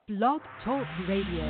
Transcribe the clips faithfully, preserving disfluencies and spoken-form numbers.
Blog Talk Radio.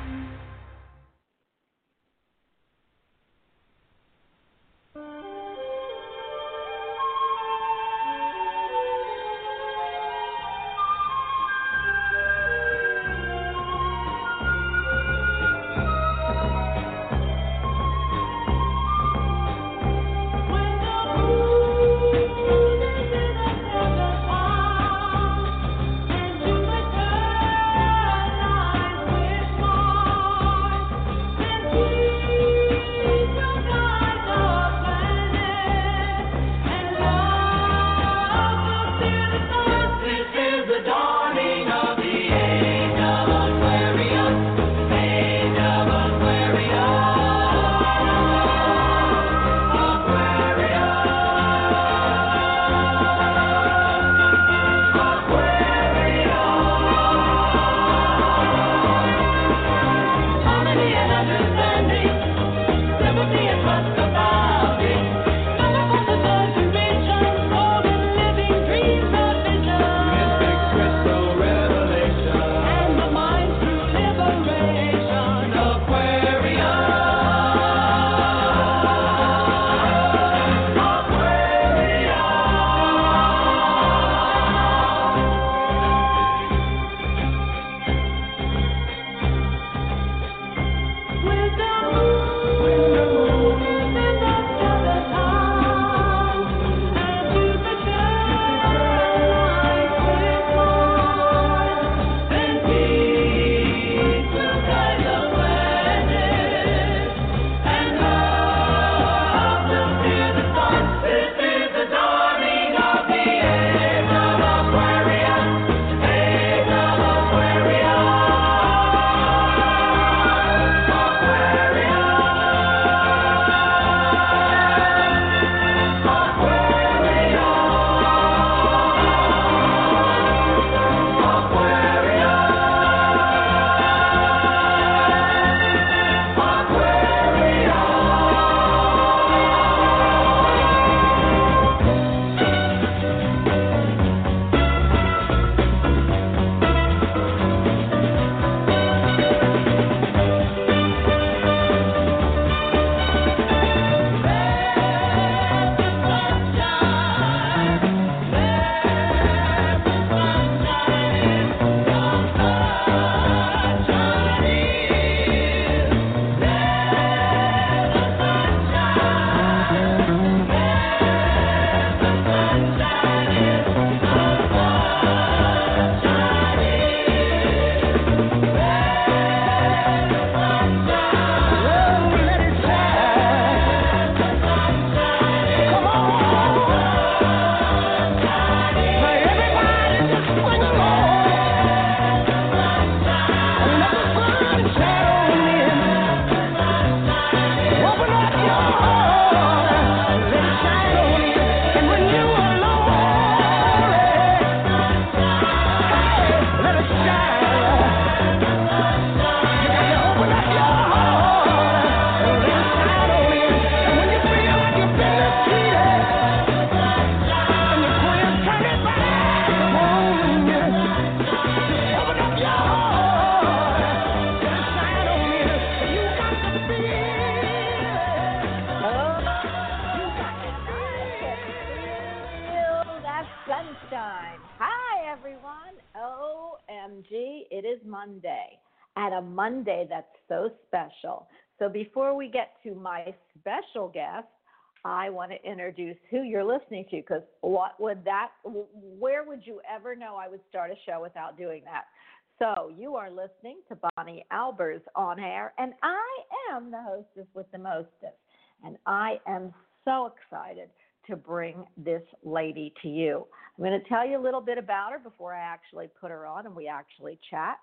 Monday that's so special. So before we get to my special guest, I want to introduce who you're listening to, because what would that, where would you ever know I would start a show without doing that? So you are listening to Bonnie Albers on air, and I am the hostess with the mostest, and I am so excited to bring this lady to you. I'm going to tell you a little bit about her before I actually put her on and we actually chat.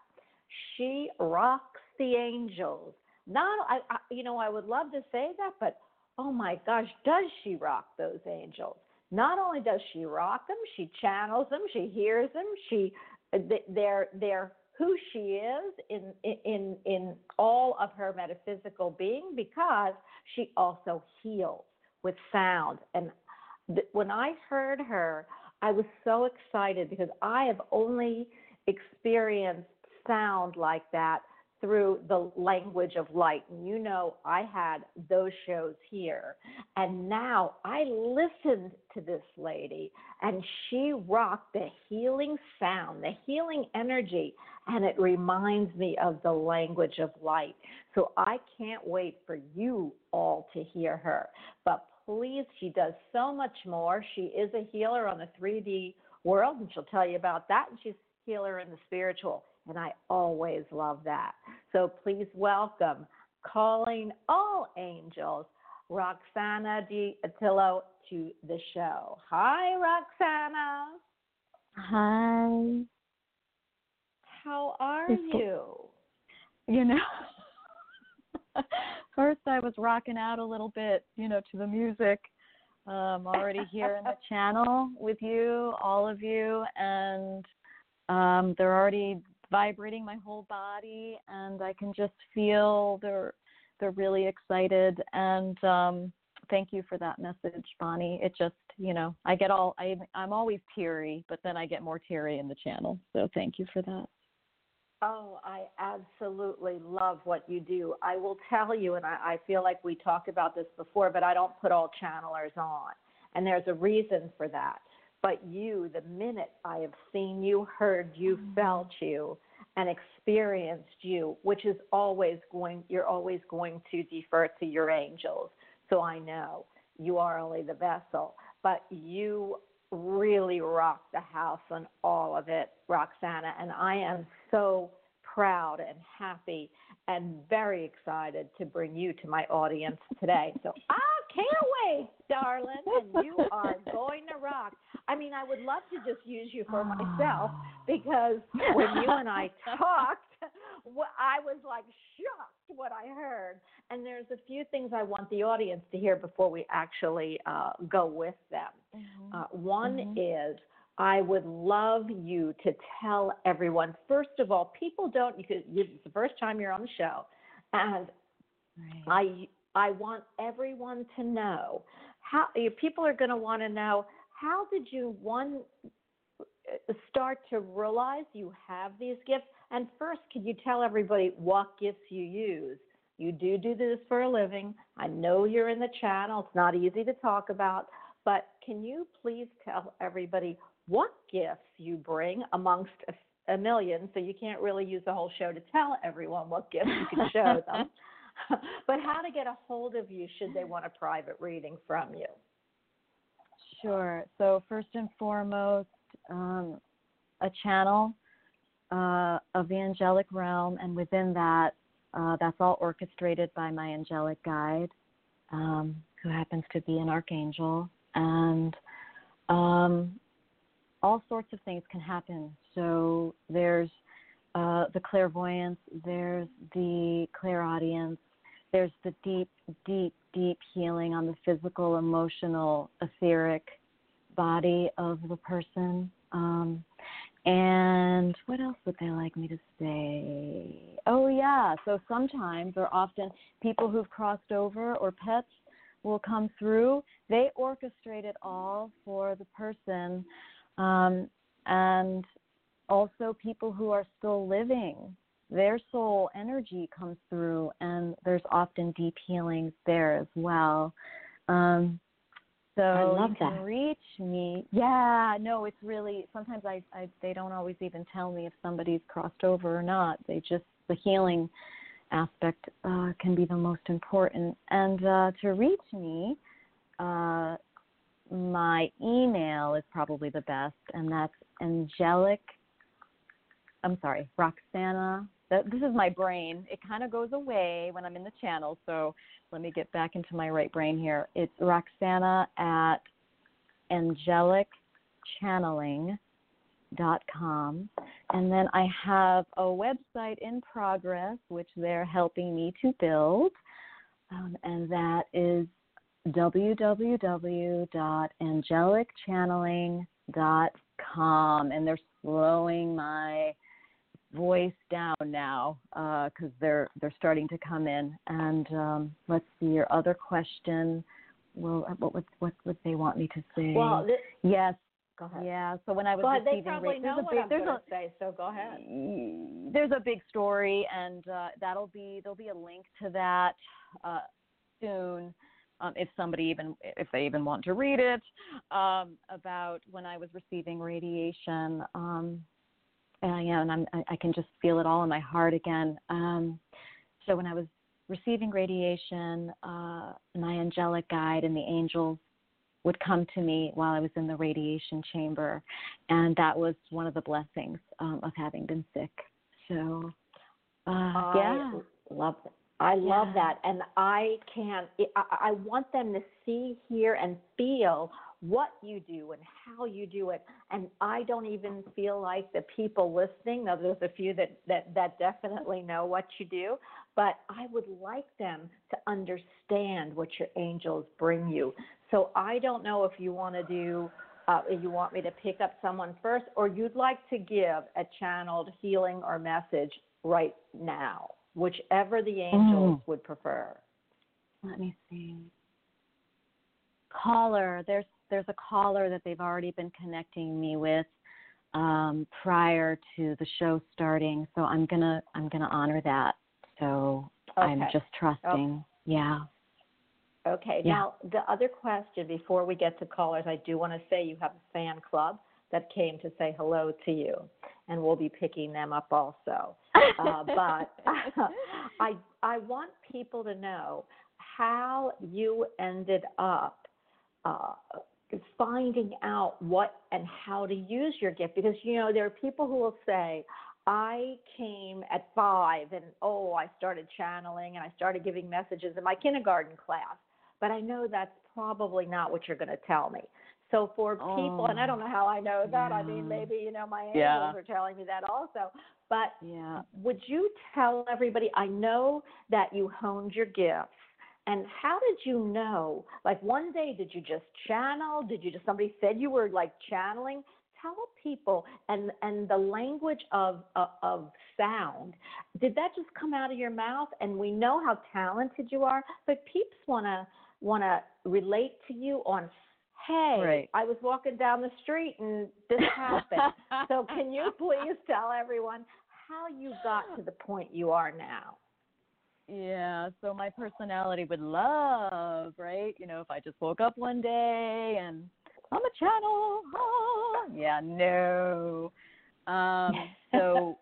She rocks the angels. Not, I, I, you know, I would love to say that, but oh my gosh, does she rock those angels? Not only does she rock them, she channels them, she hears them, she, they're, they're who she is in, in, in all of her metaphysical being, because she also heals with sound. And th- when I heard her, I was so excited because I have only experienced sound like that through the language of light. And you know, I had those shows here. And now I listened to this lady, and she rocked the healing sound, the healing energy, and it reminds me of the language of light. So I can't wait for you all to hear her. But please, she does so much more. She is a healer on the three D world, and she'll tell you about that. And she's a healer in the spiritual. And I always love that. So please welcome, calling all angels, Roxana D'Attilio to the show. Hi, Roxana. Hi. How are you? You know, first I was rocking out a little bit, you know, to the music. I'm already here in the channel with you, all of you, and um, they're already vibrating my whole body, and I can just feel they're they're really excited. And um, thank you for that message, Bonnie. It just, you know, I get all I I'm always teary, but then I get more teary in the channel. So thank you for that. Oh, I absolutely love what you do. I will tell you, and I, I feel like we talked about this before, but I don't put all channelers on, and there's a reason for that. But you, the minute I have seen you, heard you, felt you, and experienced you, which is always going, you're always going to defer to your angels. So I know you are only the vessel, but you really rock the house on all of it, Roxana, and I am so proud and happy and very excited to bring you to my audience today. So I can't wait, darling, and you are going to rock. I mean, I would love to just use you for myself, because when you and I talked, I was like shocked what I heard. And there's a few things I want the audience to hear before we actually uh, go with them. Mm-hmm. Uh, one mm-hmm. is, I would love you to tell everyone, first of all, people don't, you could, it's the first time you're on the show, and right. I I want everyone to know, how people are going to want to know, how did you, one, start to realize you have these gifts? And first, could you tell everybody what gifts you use? You do do this for a living. I know you're in the channel. It's not easy to talk about, but can you please tell everybody what gifts you bring amongst a, a million? So you can't really use the whole show to tell everyone what gifts you can show them, but how to get a hold of you should they want a private reading from you. Sure. So first and foremost, um, a channel uh, of the angelic realm, and within that, uh, that's all orchestrated by my angelic guide, um, who happens to be an archangel, and um, all sorts of things can happen. So there's uh, the clairvoyance, there's the clairaudience, there's the deep, deep, deep healing on the physical, emotional, etheric body of the person. Um, and what else would they like me to say? Oh, yeah. So sometimes, or often, people who've crossed over or pets will come through. They orchestrate it all for the person. Um, and also people who are still living, their soul energy comes through, and there's often deep healings there as well. Um, so I love you that. can reach me. Yeah, no, it's really, sometimes I, I they don't always even tell me if somebody's crossed over or not. They just, the healing aspect uh, can be the most important. And uh, to reach me, uh, my email is probably the best, and that's angelic, I'm sorry, Roxana. This is my brain. It kind of goes away when I'm in the channel, so let me get back into my right brain here. It's Roxana at angelic channeling dot com. And then I have a website in progress, which they're helping me to build, um, and that is w w w dot angelic channeling dot com. And they're slowing my voice down now because uh, they're they're starting to come in. And um, let's see, your other question. Well, what would what would they want me to say? Well, this, yes. Go ahead. Yeah. So when I was Go ahead. They receiving, probably ra- know there's a what big, I'm there's going a, to say, so go ahead. there's a big story, and uh, that'll be there'll be a link to that uh, soon, um, if somebody even if they even want to read it, um, about when I was receiving radiation. Um, and, yeah, and I'm, I, I can just feel it all in my heart again. Um, so when I was receiving radiation, uh, my angelic guide and the angels would come to me while I was in the radiation chamber, and that was one of the blessings um, of having been sick. So, uh, I yeah, love that. I love Yeah. that, and I can. I, I want them to see, hear, and feel what you do and how you do it. And I don't even feel like the people listening. Now, there's a few that that that definitely know what you do, but I would like them to understand what your angels bring you. So I don't know if you want to do. Uh, if you want me to pick up someone first, or you'd like to give a channeled healing or message right now, whichever the angels Mm. would prefer. Let me see. Caller, there's there's a caller that they've already been connecting me with um, prior to the show starting, so I'm gonna I'm gonna honor that. So I'm Okay. just trusting. Yeah. Okay. Yeah. Now, the other question before we get to callers, I do want to say you have a fan club that came to say hello to you, and we'll be picking them up also. Uh, but I I want people to know how you ended up uh, finding out what and how to use your gift, because you know there are people who will say, I came at five and oh I started channeling and I started giving messages in my kindergarten class, but I know that's probably not what you're going to tell me. So for people, Oh, and I don't know how I know that, I mean, yeah. maybe, you know, my angels Yeah. are telling me that also, but Yeah. would you tell everybody, I know that you honed your gifts, and how did you know, like one day, did you just channel? Did you just, somebody said you were like channeling? Tell people, and, and the language of, of, of sound, did that just come out of your mouth? And we know how talented you are, but peeps want to, want to relate to you on, hey, Right. I was walking down the street and this happened. So can you please tell everyone how you got to the point you are now? Yeah, so my personality would love, right? You know, if I just woke up one day and I'm a channel. Oh, yeah, no. Um, so,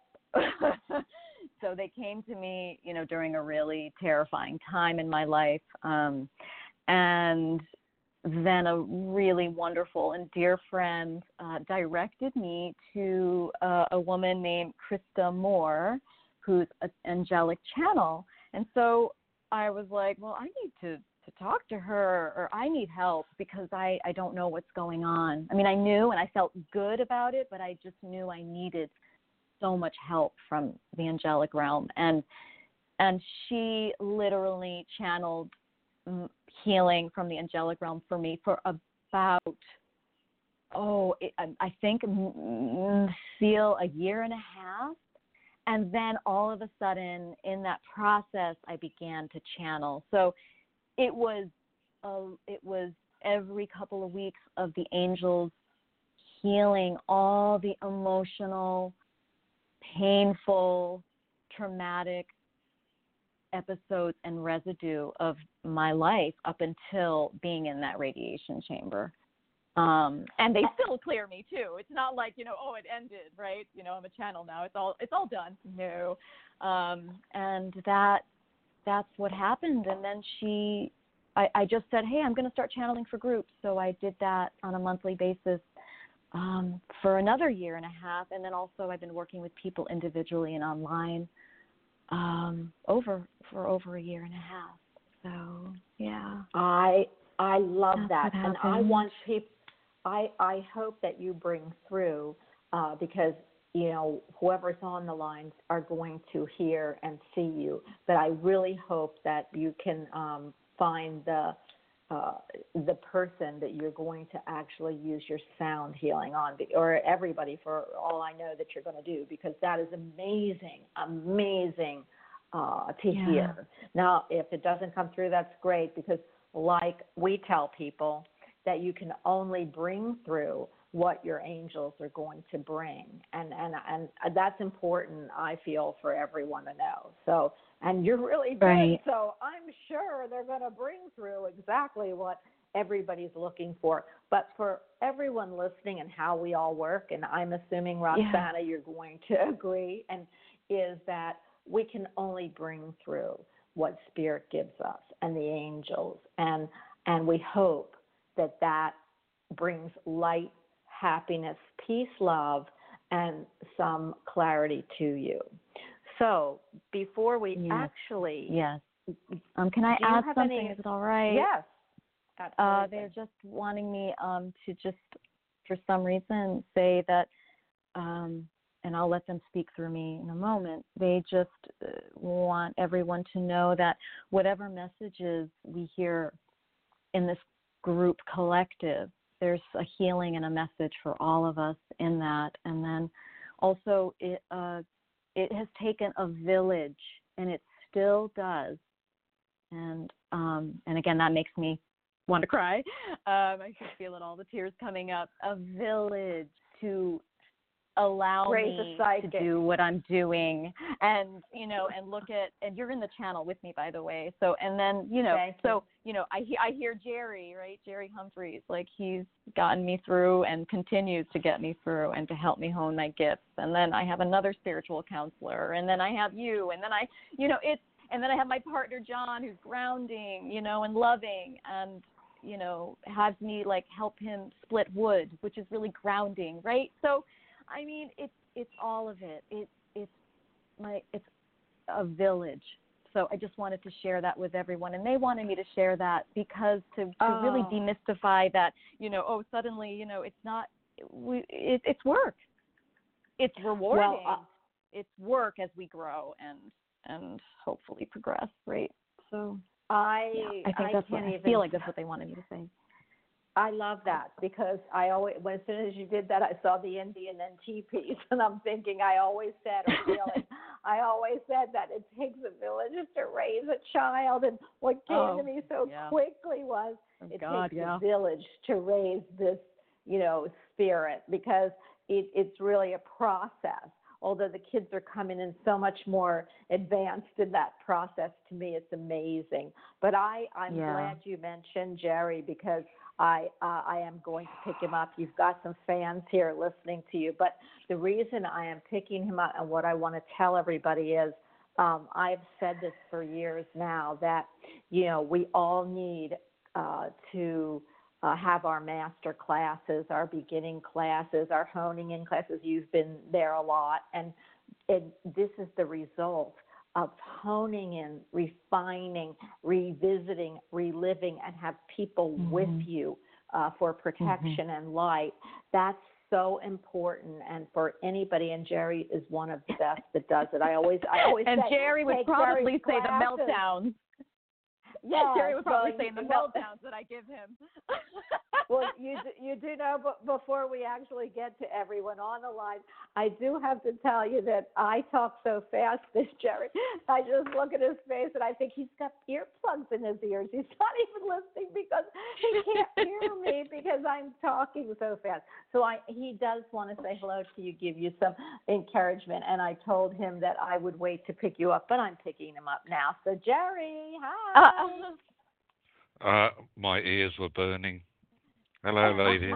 so they came to me, you know, during a really terrifying time in my life, um, and then a really wonderful and dear friend uh, directed me to uh, a woman named Krista Moore, who's an angelic channel. And so I was like, well, I need to, to talk to her, or I need help because I, I don't know what's going on. I mean, I knew and I felt good about it, but I just knew I needed so much help from the angelic realm. And and she literally channeled healing from the angelic realm for me for about, oh, it, I think, feel a year and a half. And then all of a sudden in that process, I began to channel. So it was, uh, it was every couple of weeks of the angels healing all the emotional, painful, traumatic episodes and residue of my life up until being in that radiation chamber. Um, and they still clear me too. It's not like, you know, oh, it ended, right? You know, I'm a channel now. It's all, it's all done. No. Um, and that, that's what happened. And then she, I, I just said, hey, I'm going to start channeling for groups. So I did that on a monthly basis um, for another year and a half. And then also I've been working with people individually and online um, over, for over a year and a half. So, yeah. I, I love That's that. And I happened. want people, I, I hope that you bring through uh, because, you know, whoever's on the lines are going to hear and see you. But I really hope that you can um, find the uh, the person that you're going to actually use your sound healing on, or everybody for all I know that you're going to do, because that is amazing, amazing uh, to Yeah. hear. Now, if it doesn't come through, that's great, because like we tell people, that you can only bring through what your angels are going to bring. And, and, and that's important, I feel, for everyone to know. So, and you're really good. Right. So I'm sure they're going to bring through exactly what everybody's looking for. But for everyone listening and how we all work, and I'm assuming, Roxana, yeah. you're going to agree, and is that we can only bring through what Spirit gives us and the angels. And, and we hope that that brings light, happiness, peace, love, and some clarity to you. So before we yes. actually... Yes. Um, can I add something? Any, Is it all right? Yes. Uh, they're just wanting me um, to just, for some reason, say that, um, and I'll let them speak through me in a moment, they just uh, want everyone to know that whatever messages we hear in this group collective, there's a healing and a message for all of us in that. And then also it uh, it has taken a village, and it still does. And um, and again, that makes me want to cry. Um, I can feel it, all the tears coming up. A village to allow Raise me a to do what I'm doing, and you know, and look at, and you're in the channel with me, by the way. So, and then you know, Thank so you know, I he, I hear Jerry, right, Jerry Humphreys, like he's gotten me through and continues to get me through and to help me hone my gifts. And then I have another spiritual counselor, and then I have you, and then I, you know, it's, and then I have my partner John, who's grounding, you know, and loving, and you know, has me like help him split wood, which is really grounding, right? So. I mean, it's it's all of it. It it's my it's a village. So I just wanted to share that with everyone, and they wanted me to share that because to, to oh. really demystify that, you know, oh, suddenly, you know, it's not we it, it's work. It's rewarding. Well, uh, it's work as we grow and and hopefully progress, right? So I yeah, I think I that's what even, I feel like that's what they wanted me to say. I love that because I always, when, as soon as you did that, I saw the Indian N T piece, and I'm thinking I always said, or feeling, I always said that it takes a village to raise a child, and what came oh, to me so yeah. quickly was oh, it God, takes yeah. a village to raise this, you know, spirit, because it, it's really a process. Although the kids are coming in so much more advanced in that process, to me it's amazing. But I, I'm yeah. glad you mentioned Jerry, because I uh, I am going to pick him up. You've got some fans here listening to you. But the reason I am picking him up and what I want to tell everybody is um, I've said this for years now, that, you know, we all need uh, to uh, have our master classes, our beginning classes, our honing in classes. You've been there a lot. And it, this is the result of honing in, refining, revisiting, reliving, and have people mm-hmm. with you uh, for protection mm-hmm. and light. That's so important, and for anybody, and Jerry is one of the best that does it. I always, I always and say, Jerry would probably Jerry's say classes. the meltdowns. Yeah, Jerry would probably well, say the well, meltdowns that I give him. Well, you do, you do know, but before we actually get to everyone on the line, I do have to tell you that I talk so fast, this Jerry. I just look at his face and I think he's got earplugs in his ears. He's not even listening because he can't hear me because I'm talking so fast. So I, he does want to say hello to you, give you some encouragement, and I told him that I would wait to pick you up, but I'm picking him up now. So Jerry, hi. Uh, uh, my ears were burning. Hello, ladies.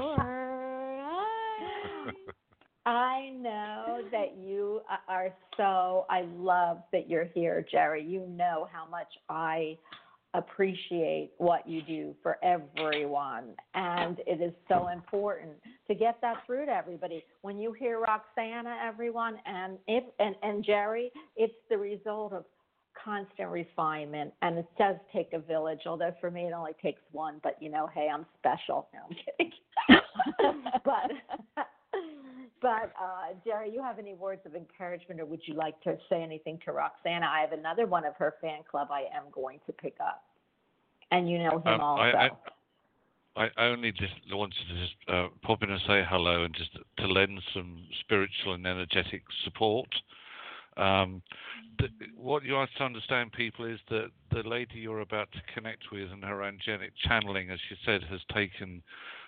I know that you are so, I love that you're here, Jerry. You know how much I appreciate what you do for everyone. And it is so important to get that through to everybody. When you hear Roxana, everyone, and if and, and Jerry, it's the result of constant refinement, and it does take a village, although for me it only takes one, but you know, hey, I'm special. No, I'm kidding. but but uh, Jerry, you have any words of encouragement, or would you like to say anything to Roxana? I have another one of her fan club I am going to pick up, and you know him um, also. I, I, I only just wanted to just uh, pop in and say hello, and just to lend some spiritual and energetic support. Um, the, what you have to understand, people, is that the lady you're about to connect with and her angelic channeling, as she said, has taken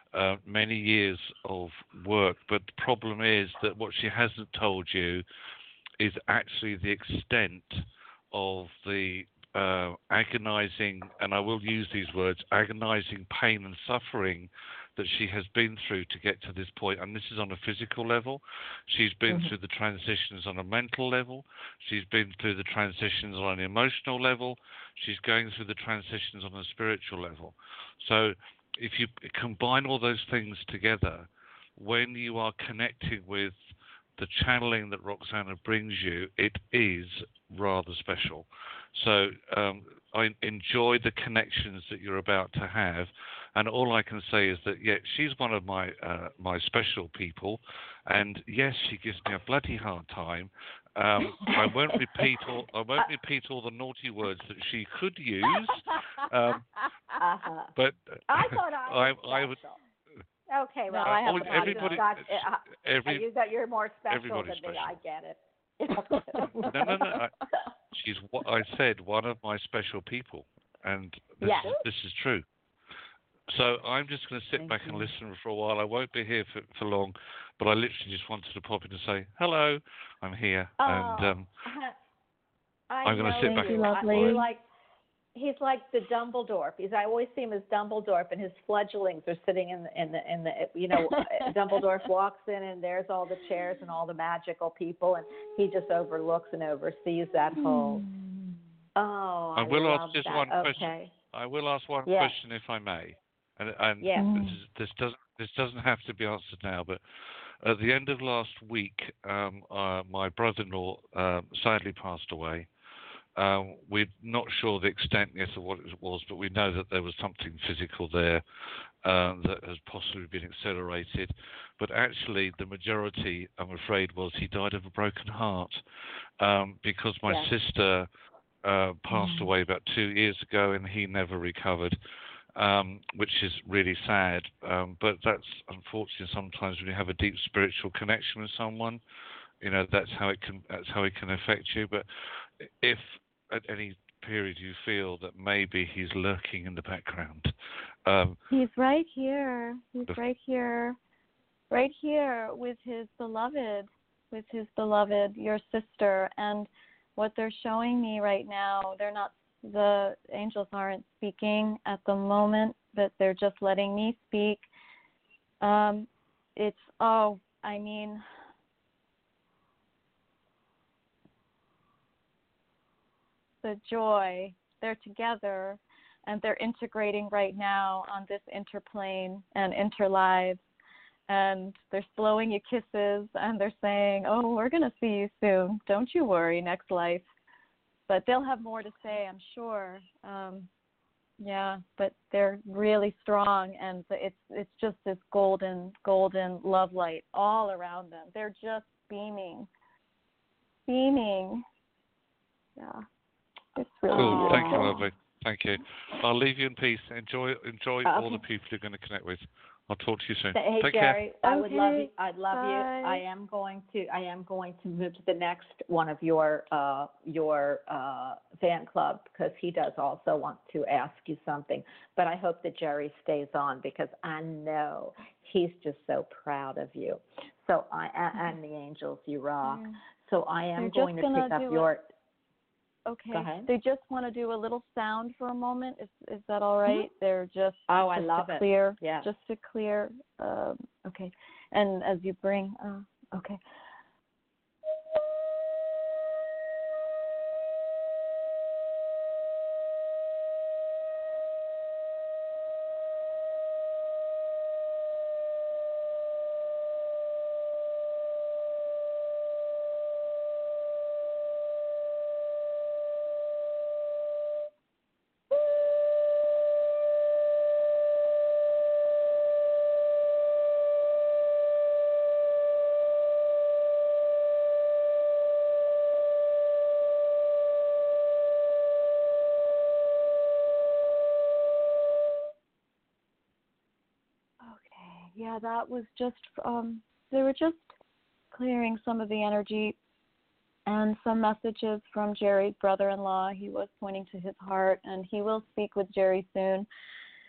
uh, many years of work. But the problem is that what she hasn't told you is actually the extent of the uh, agonizing, and I will use these words, agonizing pain and suffering that she has been through to get to this point. And this is on a physical level. She's been Mm-hmm. through the transitions on a mental level. She's been through the transitions on an emotional level. She's going through the transitions on a spiritual level. So if you combine all those things together, when you are connecting with the channeling that Roxana brings you, it is rather special. So um, I enjoy the connections that you're about to have, and all I can say is that, yeah, she's one of my uh, my special people, and yes, she gives me a bloody hard time. Um, I won't repeat all I won't repeat all the naughty words that she could use, um, uh-huh. but I thought I was I, I would. special. Okay, No, well, I have oh, a everybody, got, uh, every, you got you're more special everybody's than me. special. I get it. No, no, no. I, she's what I said, one of my special people, and this Yes. is this is true. So I'm just going to sit Thank back you. and listen for a while. I won't be here for, for long, but I literally just wanted to pop in and say hello. I'm here, Oh, and um, I I'm gonna know sit back you. and I- lovely. You're like he's like the Dumbledore. Because I always see him as Dumbledore, and his fledglings are sitting in the in the in the you know Dumbledore walks in, and there's all the chairs and all the magical people, and he just overlooks and oversees that whole. Oh, I, I will love ask just that. one okay. question. I will ask one Yes. question if I may, and and Yes. Mm. this, is, this doesn't this doesn't have to be answered now, but at the end of last week, um, uh, my brother-in-law uh, sadly passed away. Um, we're not sure the extent yet of what it was, but we know that there was something physical there um, that has possibly been accelerated. But actually, the majority, I'm afraid, was he died of a broken heart um, because my Yes. sister uh, passed Mm. away about two years ago, and he never recovered. Um, which is really sad, um, but that's unfortunate. Sometimes when you have a deep spiritual connection with someone, you know that's how it can that's how it can affect you. But if at any period you feel that maybe he's lurking in the background, um, He's right here. He's The- right here. Right here with his beloved, with his beloved, your sister. And what they're showing me right now, they're not, the angels aren't speaking at the moment, but they're just letting me speak. Um, it's, oh, I mean, the joy, they're together and they're integrating right now on this interplane and interlives, and they're blowing you kisses and they're saying, oh, we're going to see you soon. Don't you worry, next life. But they'll have more to say, I'm sure. Um, yeah, but they're really strong, and it's it's just this golden, golden love light all around them. They're just beaming, beaming. Yeah. It's really cool. Thank you, beautiful. lovely. Thank you. I'll leave you in peace. Enjoy enjoy Okay. all the people you're going to connect with. I'll talk to you soon. Hey Take Jerry, I would love you. Okay. I'd love Bye. you. I am going to. I am going to move to the next one of your uh, your uh, fan club because he does also want to ask you something. But I hope that Jerry stays on because I know he's just so proud of you. So I and the angels, you rock. Yeah. So I am They're going just to gonna pick up do your. Okay. Go ahead. They just want to do a little sound for a moment. Is is that all right? They're just Oh, I just love to it. clear. Yeah. Just to clear. Um, okay. And as you bring. Uh, okay. Okay. Yeah, that was just. Um, they were just clearing some of the energy and some messages from Jerry's brother-in-law. He was pointing to his heart, and he will speak with Jerry soon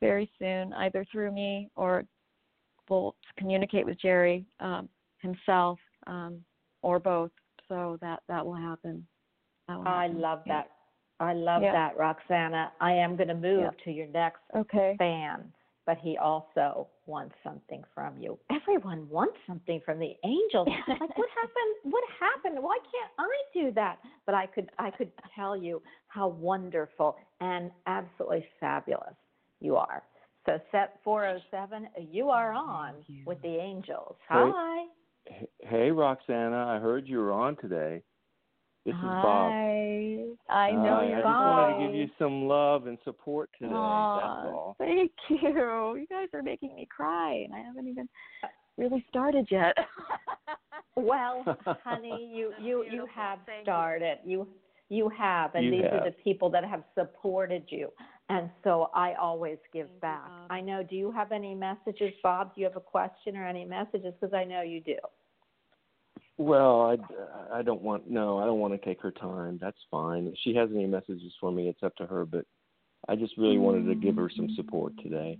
very soon, either through me or we'll communicate with Jerry um, himself um, or both. So that, that will happen. That will I happen. love Yeah. that. I love Yeah. that, Roxana. I am going to move Yeah. to your next Okay. fan, but he also wants something from you. Everyone wants something from the angels. Like, what happened? What happened? Why can't I do that? But I could, I could tell you how wonderful and absolutely fabulous you are. So set four oh seven, you are on you. with the angels. Hey. Hi. Hey, hey, Roxana, I heard you were on today. This is Bob. Hi. I know Hi, you're I just wanted to give you some love and support today. Aw, That's all. Thank you. You guys are making me cry, and I haven't even really started yet. Well, honey, you you you have Thank started. You you have, and You these have. are the people that have supported you. And so I always give Thank you, back. Bob. I know. Do you have any messages, Bob? Do you have a question or any messages? Because I know you do. Well, I, I don't want no, I don't want to take her time. That's fine. If she has any messages for me, it's up to her. But I just really wanted to give her some support today.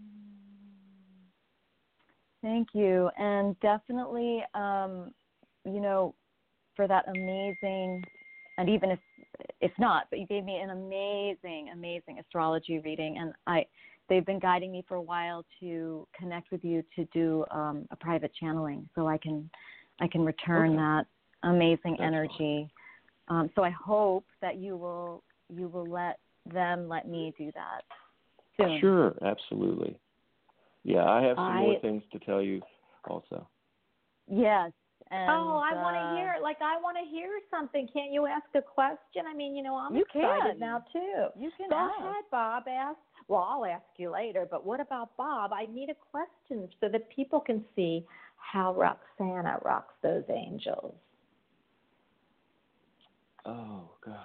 Thank you, and definitely, um, you know, for that amazing, and even if if not, but you gave me an amazing, amazing astrology reading, and I, they've been guiding me for a while to connect with you to do um, a private channeling, so I can, I can return Okay. that amazing That's energy. Um, so I hope that you will, you will let them let me do that soon. Sure, absolutely. Yeah, I have some I- more things to tell you also. Yes. And, oh, I want uh, to hear. Like, I want to hear something. Can't you ask a question? I mean, you know, I'm You excited can. now too. You can Go ask. ahead, Bob. Ask. Well, I'll ask you later. But what about Bob? I need a question so that people can see how Roxana rocks those angels. Oh gosh.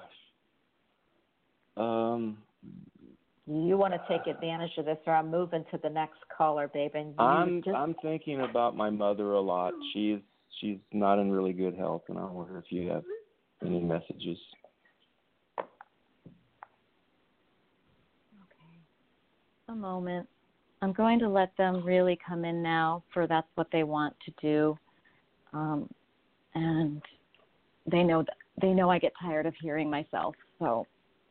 Um, You want to take advantage of this, or I'm moving to the next caller, babe. And you I'm just I'm thinking about my mother a lot. She's she's not in really good health, and I wonder if you have any messages. A moment. I'm going to let them really come in now, for that's what they want to do, um, and they know that they know I get tired of hearing myself. So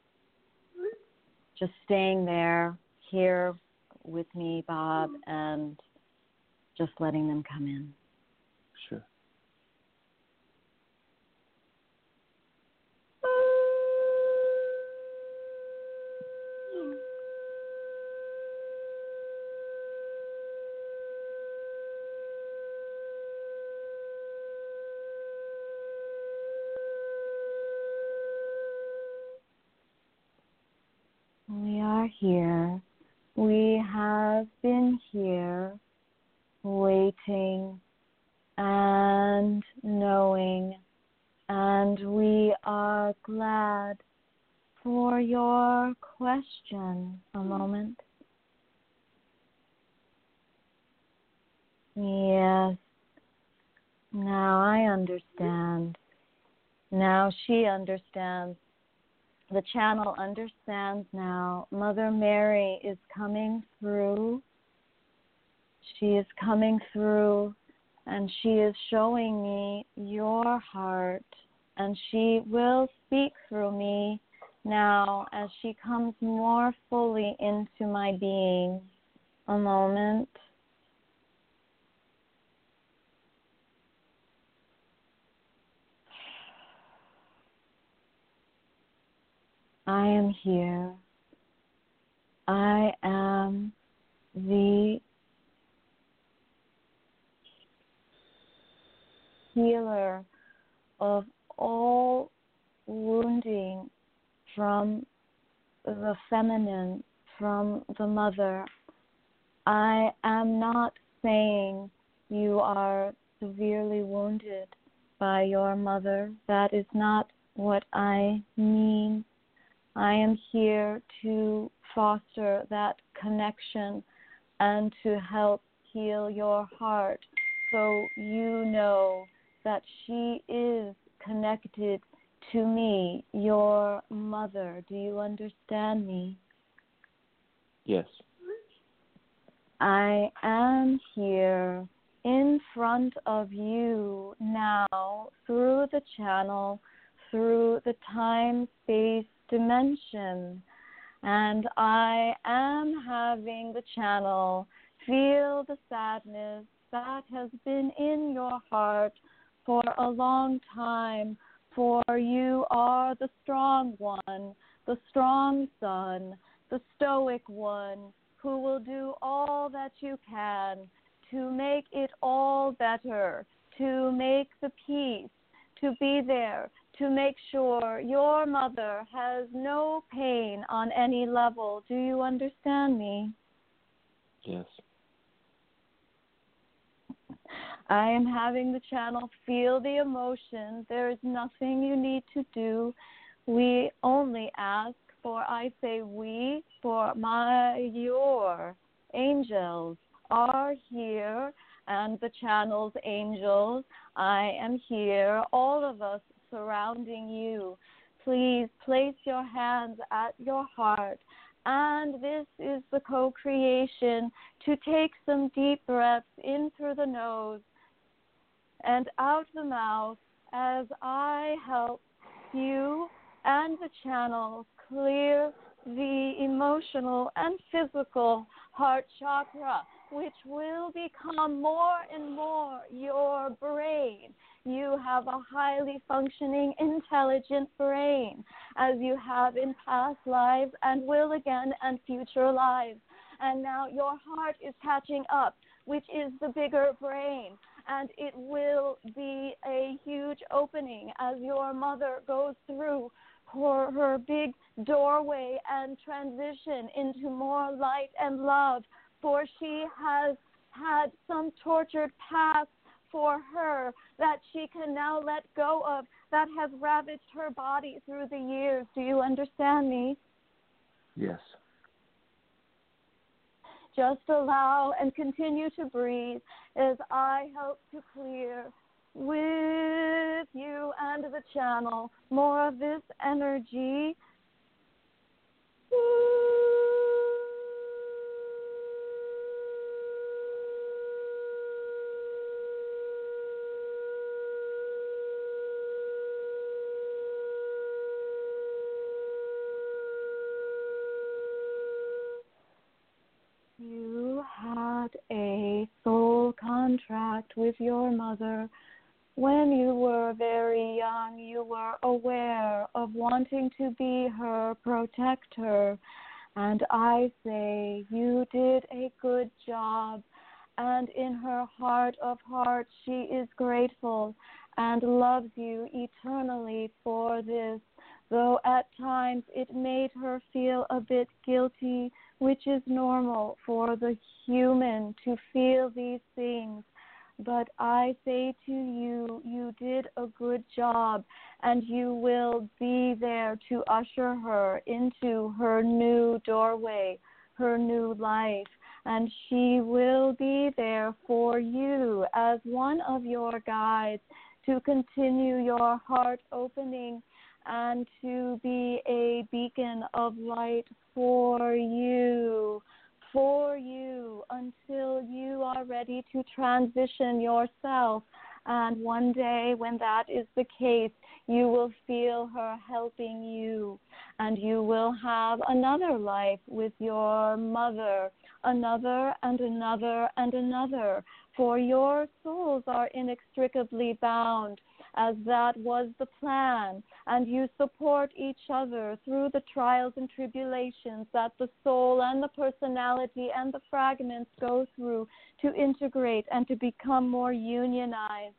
just staying there, here with me, Bob, and just letting them come in. Sure. We are here. We have been here, waiting and knowing, and we are glad for your question. A moment. Yes. Now I understand. Now she understands. The channel understands now. Mother Mary is coming through. She is coming through, and she is showing me your heart, and she will speak through me now as she comes more fully into my being. A moment. I am here. I am the healer of all wounding from the feminine, from the mother. I am not saying you are severely wounded by your mother. That is not what I mean. I am here to foster that connection and to help heal your heart, so you know that she is connected to me, your mother. Do you understand me? Yes. I am here in front of you now through the channel, through the time-space dimension. And I am having the channel feel the sadness that has been in your heart for a long time, for you are the strong one, the strong son, the stoic one, who will do all that you can to make it all better, to make the peace, to be there, to make sure your mother has no pain on any level. Do you understand me? Yes. I am having the channel feel the emotion. There is nothing you need to do. We only ask for, I say we, for my, your angels are here, and the channel's angels. I am here, all of us surrounding you. Please place your hands at your heart. And this is the co-creation, to take some deep breaths in through the nose and out the mouth as I help you and the channel clear the emotional and physical heart chakra, which will become more and more your brain. You have a highly functioning, intelligent brain, as you have in past lives and will again in future lives. And now your heart is catching up, which is the bigger brain. And it will be a huge opening as your mother goes through her, her big doorway and transition into more light and love. For she has had some tortured past for her that she can now let go of, that has ravaged her body through the years. Do you understand me? Yes. Just allow and continue to breathe as I help to clear with you and the channel more of this energy. You had a soul contract with your mother. When you were very young, you were aware of wanting to be her protector. And I say you did a good job. And in her heart of hearts, she is grateful and loves you eternally for this, though at times it made her feel a bit guilty, which is normal for the human to feel these things. But I say to you, you did a good job, and you will be there to usher her into her new doorway, her new life. And she will be there for you as one of your guides to continue your heart opening and to be a beacon of light for you, for you, until you are ready to transition yourself. And one day when that is the case, you will feel her helping you, and you will have another life with your mother, another and another and another, for your souls are inextricably bound, as that was the plan, and you support each other through the trials and tribulations that the soul and the personality and the fragments go through to integrate and to become more unionized.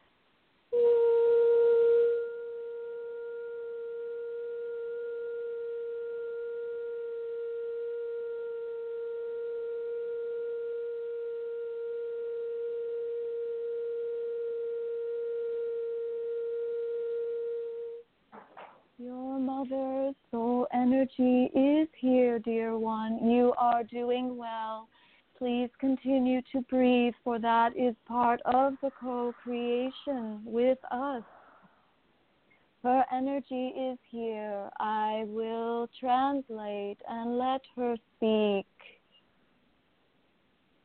Your mother's soul energy is here, dear one. You are doing well. Please continue to breathe, for that is part of the co-creation with us. Her energy is here. I will translate and let her speak.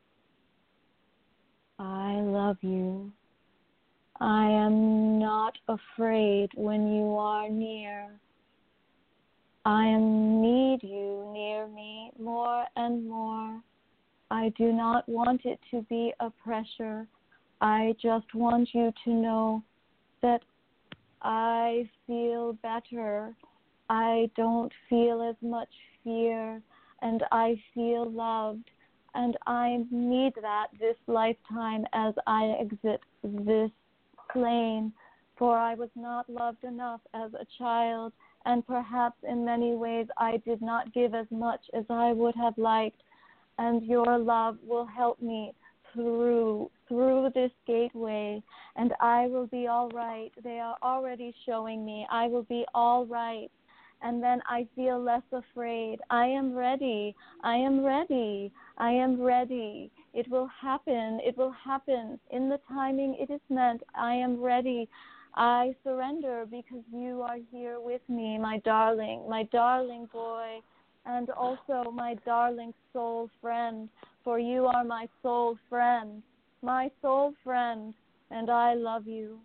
I love you. I am not afraid when you are near. I need you near me more and more. I do not want it to be a pressure. I just want you to know that I feel better. I don't feel as much fear, and I feel loved, and I need that this lifetime as I exit this plane, for I was not loved enough as a child, and perhaps in many ways I did not give as much as I would have liked, and your love will help me through through this gateway, and I will be all right. They are already showing me I will be all right, and then I feel less afraid. I am ready. I am ready. I am ready. It will happen. It will happen in the timing it is meant. I am ready. I surrender because you are here with me, my darling, my darling boy, and also my darling soul friend, for you are my soul friend, my soul friend, and I love you.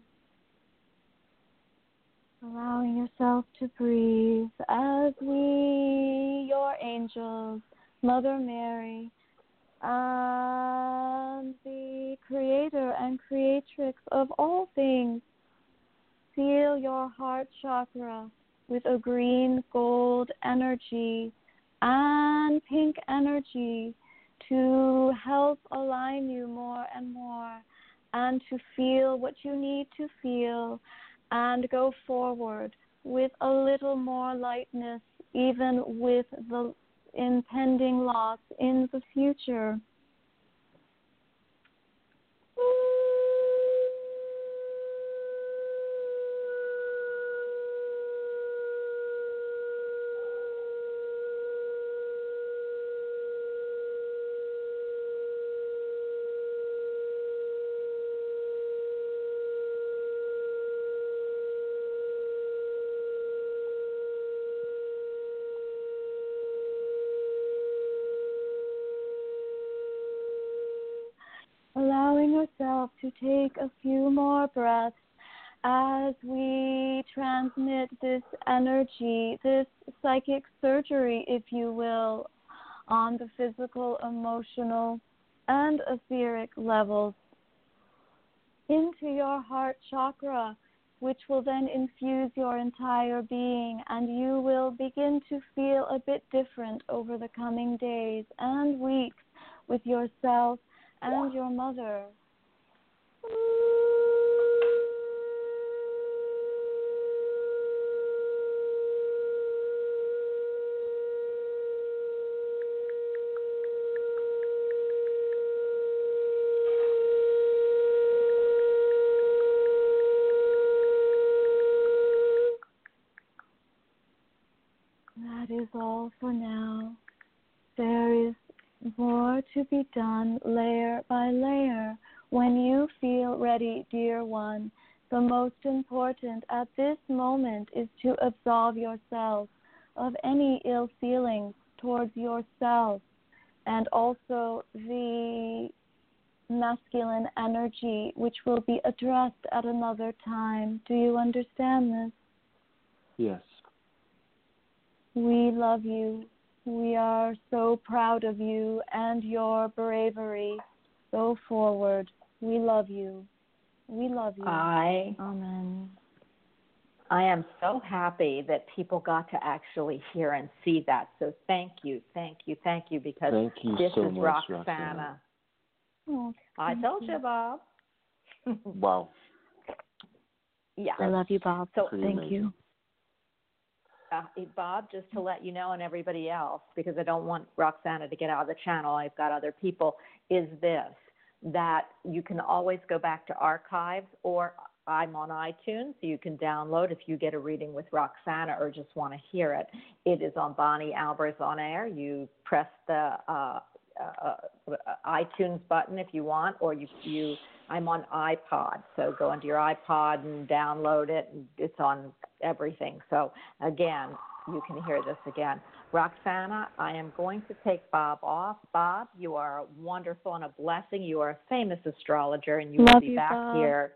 Allowing yourself to breathe as we, your angels, Mother Mary, and the creator and creatrix of all things, feel your heart chakra with a green gold energy and pink energy to help align you more and more, and to feel what you need to feel, and go forward with a little more lightness, even with the impending loss in the future. Allowing yourself to take a few more breaths as we transmit this energy, this psychic surgery, if you will, on the physical, emotional, and etheric levels into your heart chakra, which will then infuse your entire being, and you will begin to feel a bit different over the coming days and weeks with yourself and your mother. That is all for now. There is more to be done layer by layer. When you feel ready, dear one, the most important at this moment is to absolve yourself of any ill feelings towards yourself, and also the masculine energy, which will be addressed at another time. Do you understand this? Yes. We love you. We are so proud of you and your bravery. Go forward. We love you. We love you. I, Amen. I am so happy that people got to actually hear and see that. So thank you, thank you, thank you, because Thank you this so is much, Roxana. Roxana. Oh, I thank told you, Bob. Wow. Yeah. I love you, Bob. So Pretty Thank amazing. you. Uh, Bob, just to let you know and everybody else, because I don't want Roxana to get out of the channel, I've got other people, is this, that you can always go back to archives, or I'm on iTunes, so you can download if you get a reading with Roxana or just want to hear it. It is on Bonnie Albers On Air. You press the uh, uh, iTunes button if you want, or you, you I'm on iPod, so go into your iPod and download it. It's on everything. So again, you can hear this again. Roxana, I am going to take Bob off. Bob, you are wonderful and a blessing. You are a famous astrologer, and you Love will be you, back Bob. here.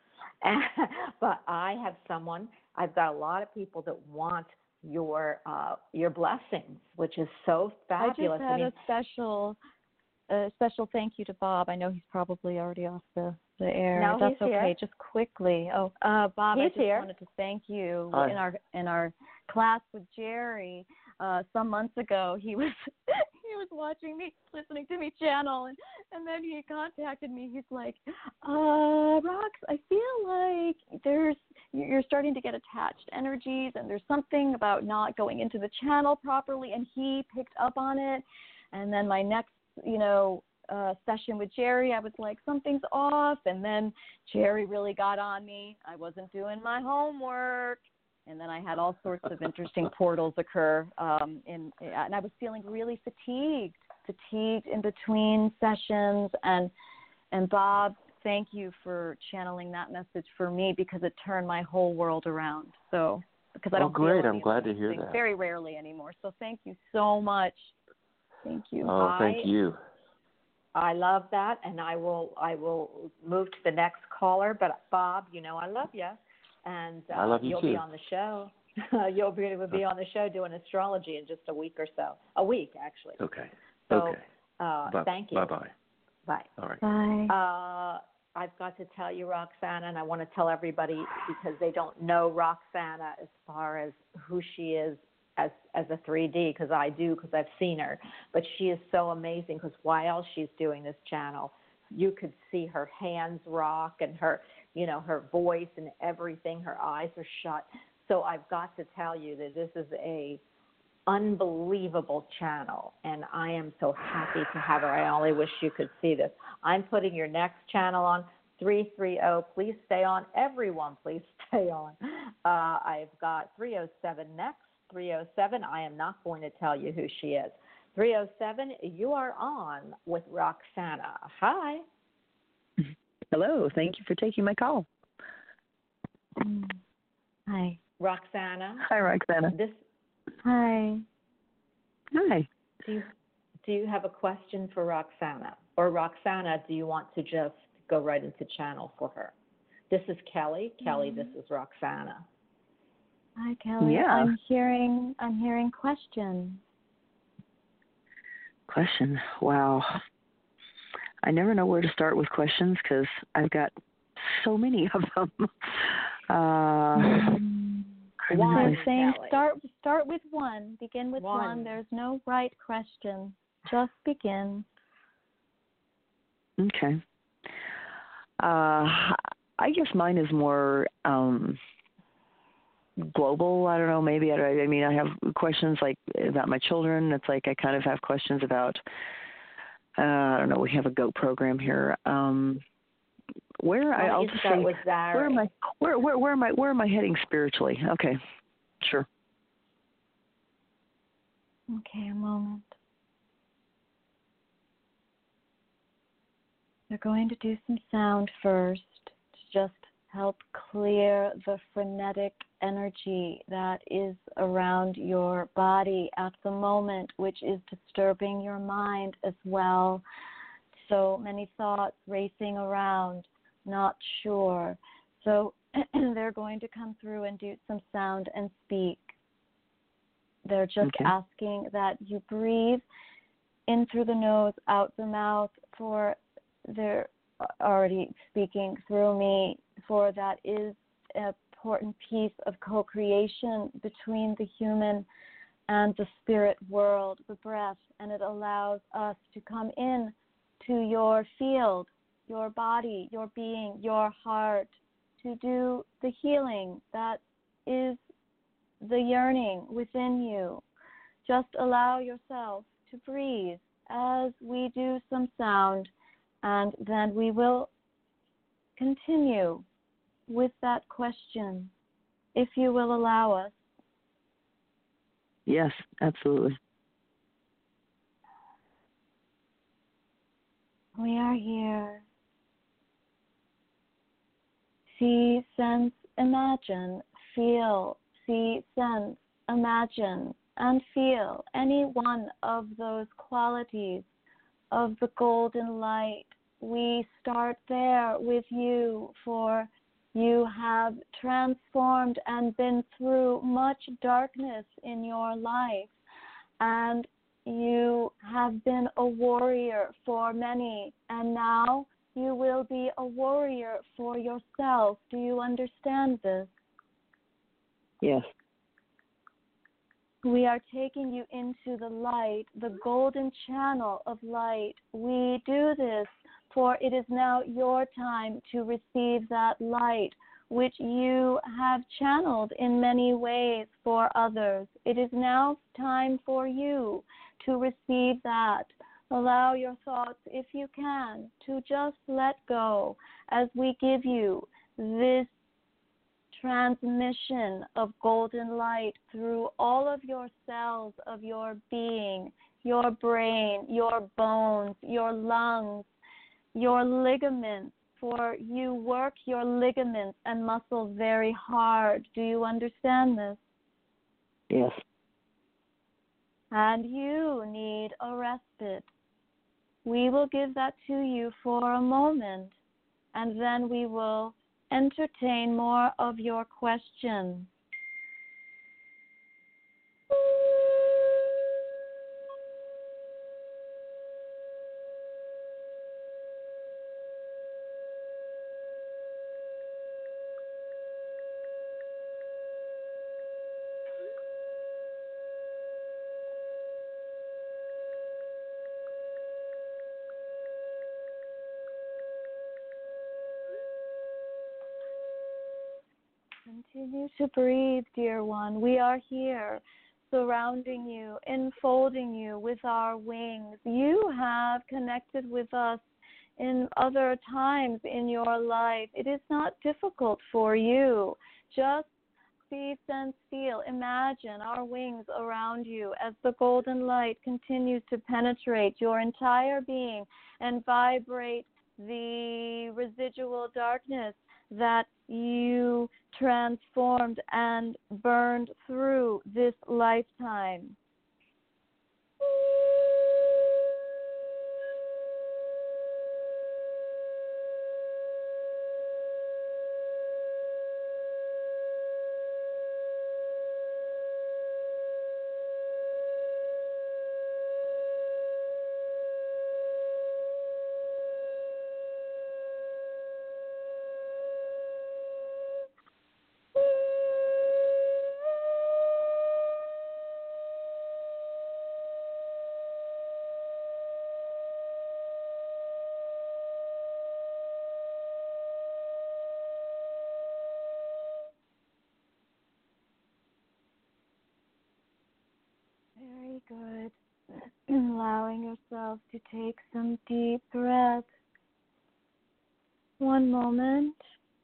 But I have someone, I've got a lot of people that want your uh, your blessings, which is so fabulous. I just had I mean, a special a special thank you to Bob. I know he's probably already off the, the air. No, That's he's okay. here. Just quickly. Oh, uh, Bob, He's I just here. wanted to thank you. Hi. In our in our class with Jerry, uh, some months ago, he was he was watching me, listening to me channel, and, and then he contacted me. He's like, uh, Rox, I feel like there's you're starting to get attached energies, and there's something about not going into the channel properly, and he picked up on it. And then my next, you know, uh, session with Jerry, I was like, something's off. And then Jerry really got on me. I wasn't doing my homework. And then I had all sorts of interesting portals occur. Um, in, and I was feeling really fatigued, fatigued in between sessions. And, and Bob, thank you for channeling that message for me, because it turned my whole world around. So, because I Oh, don't great. feel I'm any glad of to these hear things that. very rarely anymore. So thank you so much. Thank you. Oh, thank I- you. I love that, and I will I will move to the next caller. But Bob, you know I love you, and uh, I love you you'll too. be on the show. You'll be able to be on the show doing astrology in just a week or so. A week, actually. Okay. So, Okay. uh, Bye- thank you. Bye-bye. Bye. All right. Bye. Uh, I've got to tell you, Roxana, and I want to tell everybody because they don't know Roxana as far as who she is as as a three D, because I do, because I've seen her. But she is so amazing, because while she's doing this channel, you could see her hands rock and her, you know, her voice and everything. Her eyes are shut. So I've got to tell you that this is a unbelievable channel, and I am so happy to have her. I only wish you could see this. I'm putting your next channel on, three three zero. Please stay on. Everyone, please stay on. Uh, I've got three oh seven next. three oh seven, I am not going to tell you who she is. three oh seven, you are on with Roxana. Hi. Hello. Thank you for taking my call. Mm. Hi. Roxana, Hi, Roxana. this, Hi. Hi. do you, do you have a question for Roxana? Or Roxana, do you want to just go right into channel for her? This is Kelly. Kelly, this is Roxana. Hi, Kelly. Yeah. I'm hearing I'm hearing questions. Question. Wow. I never know where to start with questions because I've got so many of them. Uh, So One, I'm saying Kelly. start start with one. Begin with One. one. There's no right question. Just begin. Okay. Uh, I guess mine is more um, global. I don't know. Maybe I, I mean I have questions like about my children. It's like I kind of have questions about. Uh, I don't know. We have a goat program here. Um, where Why I, don't I'll you just start say with Zari? where am I? Where where where am I? Where am I heading spiritually? Okay, sure. Okay, a moment. We're going to do some sound first to just help clear the frenetic energy that is around your body at the moment, which is disturbing your mind as well. So many thoughts racing around, not sure. So they're going to come through and do some sound and speak. They're just Okay. asking that you breathe in through the nose, out the mouth, for they're already speaking through me, for that is an important piece of co-creation between the human and the spirit world, the breath, and it allows us to come in to your field, your body, your being, your heart, to do the healing that is the yearning within you. Just allow yourself to breathe as we do some sound, and then we will continue with that question, if you will allow us. Yes, absolutely. We are here. See, sense, imagine, feel, see, sense imagine and feel any one of those qualities of the golden light. We start there with you, for you have transformed and been through much darkness in your life, and you have been a warrior for many, and now you will be a warrior for yourself. Do you understand this? Yes. We are taking you into the light, the golden channel of light. We do this for it is now your time to receive that light, which you have channeled in many ways for others. It is now time for you to receive that. Allow your thoughts, if you can, to just let go as we give you this transmission of golden light through all of your cells of your being, your brain, your bones, your lungs, your ligaments, for you work your ligaments and muscles very hard. Do you understand this? Yes. And you need a respite. We will give that to you for a moment, and then we will entertain more of your questions. Continue to breathe, dear one. We are here, surrounding you, enfolding you with our wings. You have connected with us in other times in your life. It is not difficult for you. Just see, sense, feel, imagine our wings around you as the golden light continues to penetrate your entire being and vibrate the residual darkness that you transformed and burned through this lifetime. Very good. Allowing yourself to take some deep breaths. One moment.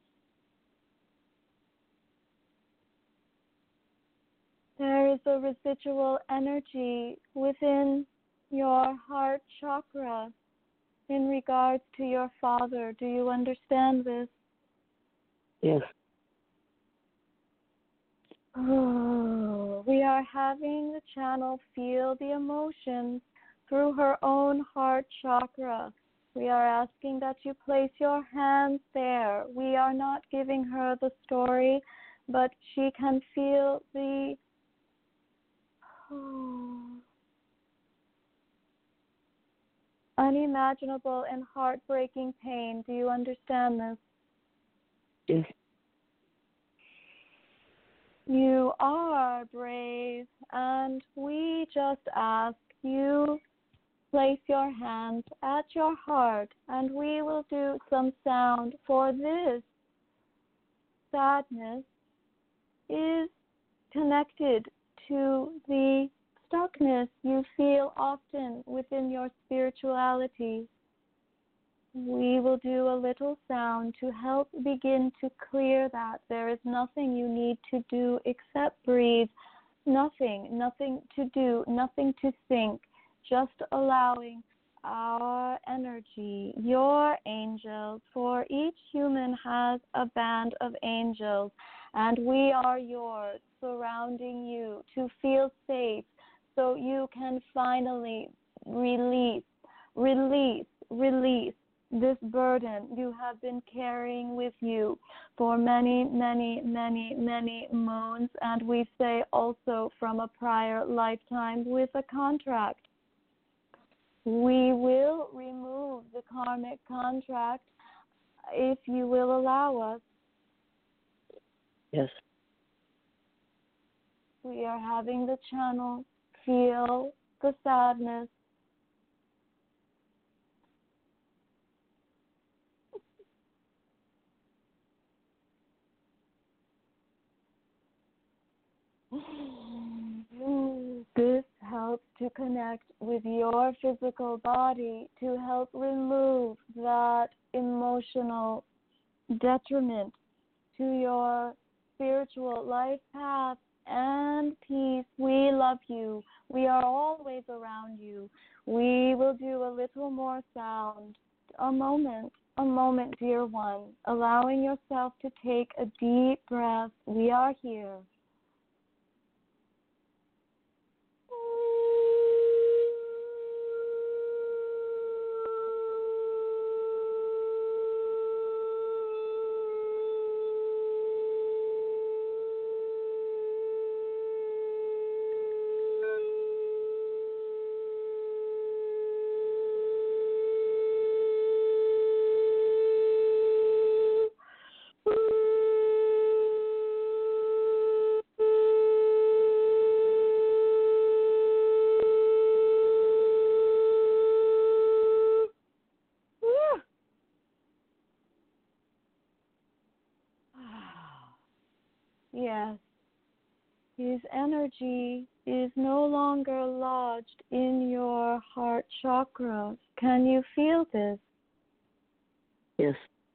There is a residual energy within your heart chakra in regards to your father. Do you understand this? Yes. Oh, we are having the channel feel the emotions through her own heart chakra. We are asking that you place your hands there. We are not giving her the story, but she can feel the oh, unimaginable and heartbreaking pain. Do you understand this? Yes. You are brave, and we just ask you place your hands at your heart, and we will do some sound, for this sadness is connected to the stuckness you feel often within your spirituality. We will do a little sound to help begin to clear that. There is nothing you need to do except breathe. Nothing, nothing to do, nothing to think. Just allowing our energy, your angels, for each human has a band of angels, and we are yours, surrounding you to feel safe so you can finally release, release, release this burden you have been carrying with you for many, many, many, many moons, and we say also from a prior lifetime with a contract. We will remove the karmic contract if you will allow us. Yes. We are having the channel feel the sadness. This helps to connect with your physical body to help remove that emotional detriment to your spiritual life path and peace. We love you. We are always around you. We will do a little more sound. A moment, a moment, dear one, allowing yourself to take a deep breath. We are here. Yes, his energy is no longer lodged in your heart chakra. Can you feel this? Yes.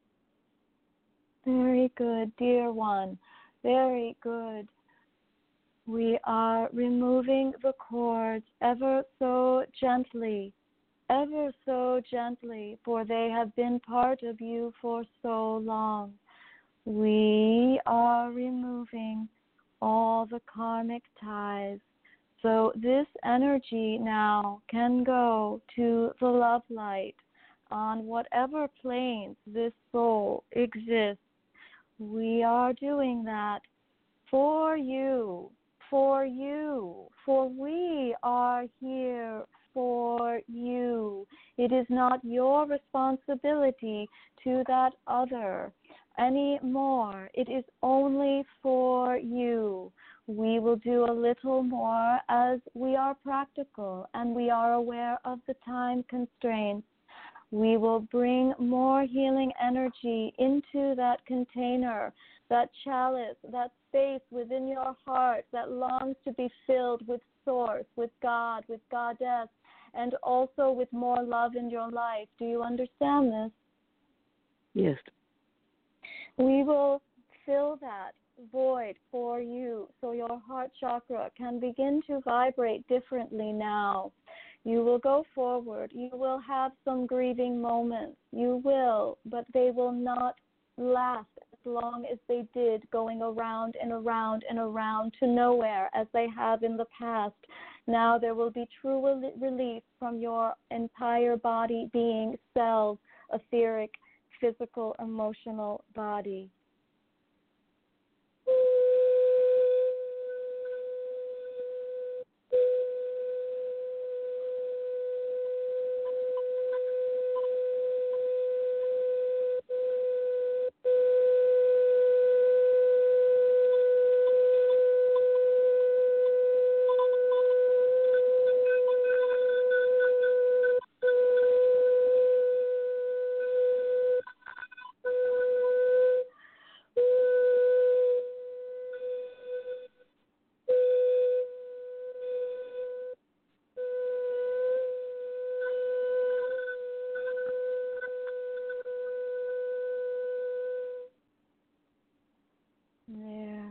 Very good, dear one. Very good. We are removing the cords ever so gently, ever so gently, for they have been part of you for so long. We are removing all the karmic ties. So this energy now can go to the love light on whatever planes this soul exists. We are doing that for you, for you, for we are here for you. It is not your responsibility to that other anymore. It is only for you. We will do a little more as we are practical and we are aware of the time constraints. We will bring more healing energy into that container, that chalice, that space within your heart that longs to be filled with Source, with God, with Goddess, and also with more love in your life. Do you understand this? Yes. We will fill that void for you so your heart chakra can begin to vibrate differently now. You will go forward. You will have some grieving moments. You will, but they will not last as long as they did, going around and around and around to nowhere as they have in the past. Now there will be true relief from your entire body, being, cells, etheric, physical, emotional body. There.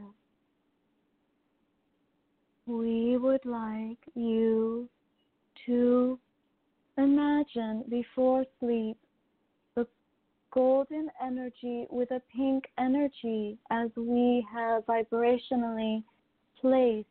We would like you to imagine before sleep the golden energy with a pink energy as we have vibrationally placed,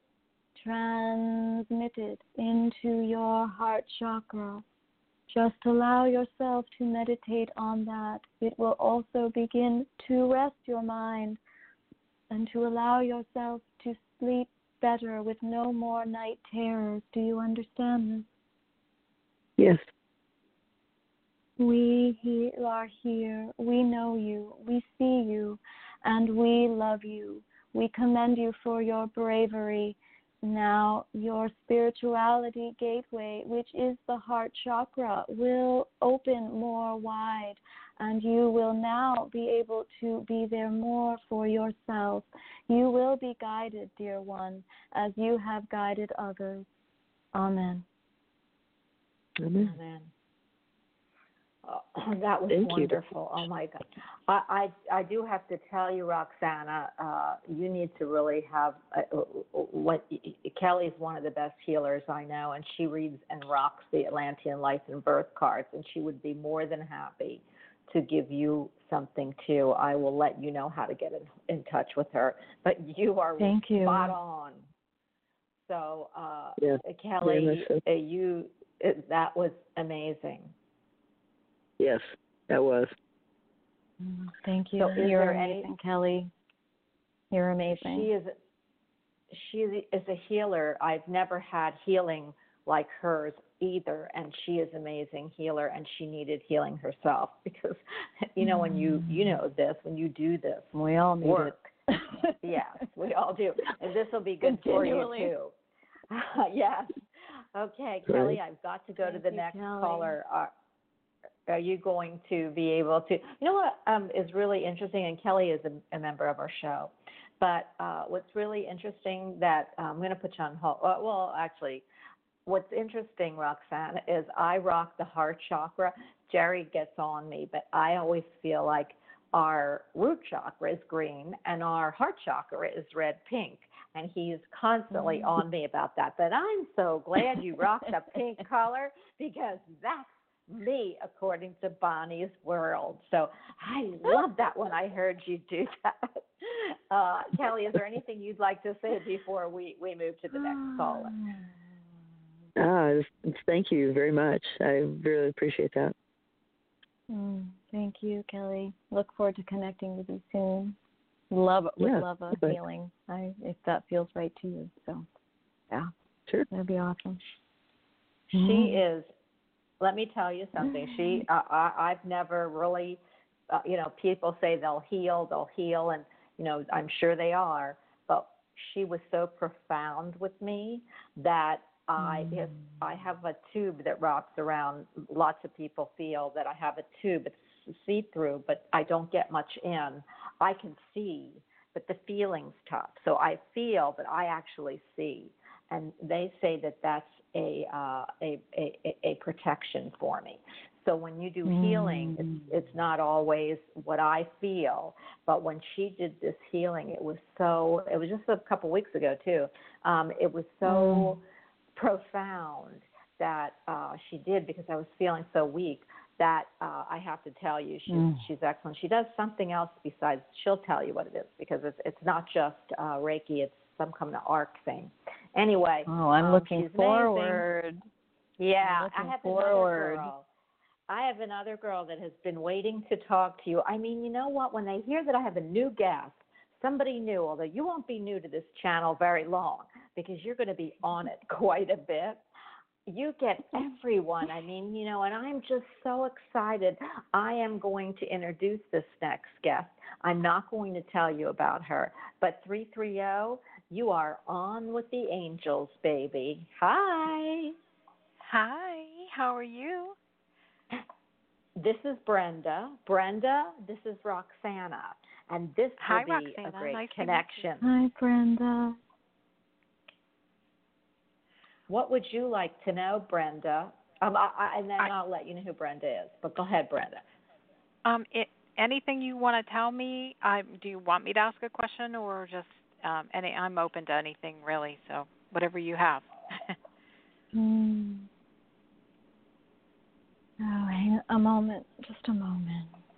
transmitted into your heart chakra. Just allow yourself to meditate on that. It will also begin to rest your mind and to allow yourself to sleep better with no more night terrors. Do you understand this? Yes. We he- are here. We know you. We see you. And we love you. We commend you for your bravery. Now, your spirituality gateway, which is the heart chakra, will open more wide, and you will now be able to be there more for yourself. You will be guided, dear one, as you have guided others. Amen. Amen. Amen. Oh, that was Thank wonderful. you. Oh my God. I, I I do have to tell you, Roxana, uh, you need to really have uh, what Kelly is one of the best healers I know, and she reads and rocks the Atlantean life and birth cards, and she would be more than happy to give you something too. I will let you know how to get in, in touch with her. But you are Thank you. spot on. So, uh, Yeah, Kelly, so. uh, you uh, that was amazing. Yes, that was. Thank you. So is You're there amazing, any, Kelly. You're amazing. She is she is a healer. I've never had healing like hers either, and she is an amazing healer, and she needed healing herself because, you know, when you you know this, when you do this we all need work, it. yes, we all do, and this will be good for you too. Yes. Okay, Great. Kelly, I've got to go Thank to the you, next Kelly. caller. Uh, Are you going to be able to, you know what um, is really interesting, and Kelly is a, a member of our show, but uh, what's really interesting that uh, I'm going to put you on hold. Uh, well, actually, what's interesting, Roxanne, is I rock the heart chakra. Jerry gets on me, but I always feel like our root chakra is green and our heart chakra is red pink. And he's constantly on me about that. But I'm so glad you rock the pink color because that's me, according to Bonnie's World. So I love that when I heard you do that. Uh, Kelly, is there anything you'd like to say before we, we move to the next caller? Ah, just, thank you very much. I really appreciate that. Mm, thank you, Kelly. Look forward to connecting with you soon. Love would Yeah, love a okay. healing. I if that feels right to you. So, yeah, sure, that'd be awesome. She mm. is. Let me tell you something. She, uh, I, I've never really, uh, you know, people say they'll heal, they'll heal, and you know, I'm sure they are. But she was so profound with me that I, Mm. if I have a tube that wraps around. Lots of people feel that I have a tube. It's see-through, but I don't get much in. I can see, but the feeling's tough. So I feel, but I actually see. And they say that that's a, uh, a, a, a protection for me. So when you do healing, Mm. it's, it's not always what I feel. But when she did this healing, it was so, it was just a couple weeks ago too. Um, it was so mm. profound that uh, she did, because I was feeling so weak, that uh, I have to tell you, she's, mm. she's excellent. She does something else besides, she'll tell you what it is, because it's, it's not just uh, Reiki, it's some kind of arc thing. Anyway. Oh, I'm um, looking forward. Amazing. Yeah, looking I have forward. another girl. I have another girl that has been waiting to talk to you. I mean, you know what? When they hear that I have a new guest, somebody new, although you won't be new to this channel very long because you're going to be on it quite a bit. You get everyone. I mean, you know, and I'm just so excited. I am going to introduce this next guest. I'm not going to tell you about her, but three three zero, you are on with the angels, baby. Hi. Hi, how are you? This is Brenda. Brenda, this is Roxana. And this Hi, will be Roxana. a great Nice connection. Hi, Brenda. What would you like to know, Brenda? Um, I, I, and then I, I'll let you know who Brenda is. But go ahead, Brenda. Um, it, anything you want to tell me? I, do you want me to ask a question, or just um, any? I'm open to anything really. So whatever you have. mm. Oh, hang on a moment. Just a moment.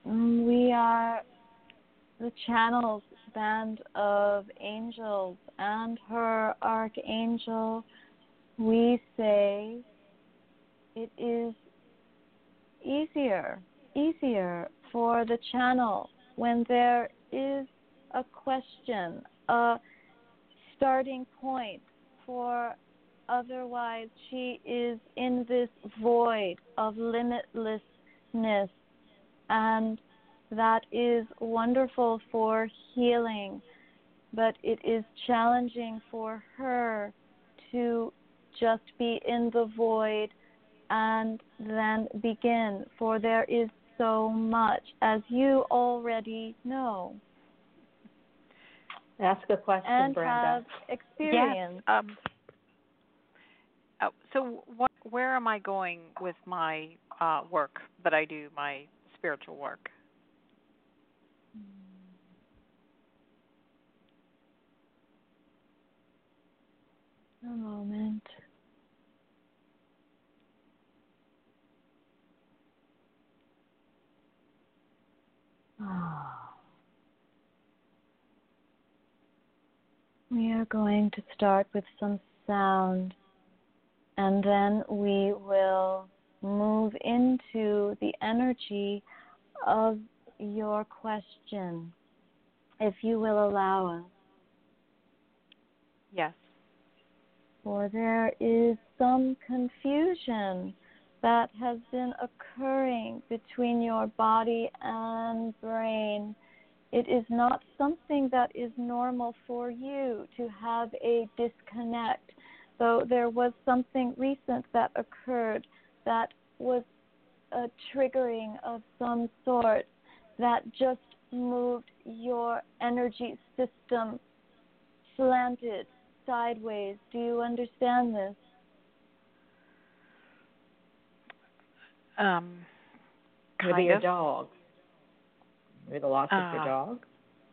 Mm, We are the channels band of angels and her archangel. We say it is easier, easier for the channel when there is a question, a starting point, for otherwise she is in this void of limitlessness, and that is wonderful for healing, but it is challenging for her to just be in the void and then begin, for there is so much, as you already know Ask a question, and Brenda. have experienced. Yes. Um, oh, so what, where am I going with my uh, work that I do, my spiritual work? A moment. Ah. We are going to start with some sound, and then we will move into the energy of your question, if you will allow us. Yes. For there is some confusion that has been occurring between your body and brain. It is not something that is normal for you to have a disconnect, though there was something recent that occurred that was a triggering of some sort that just moved your energy system slanted sideways. Do you understand this? Um, Maybe kind your of. dog. Maybe the loss of your Uh, dog.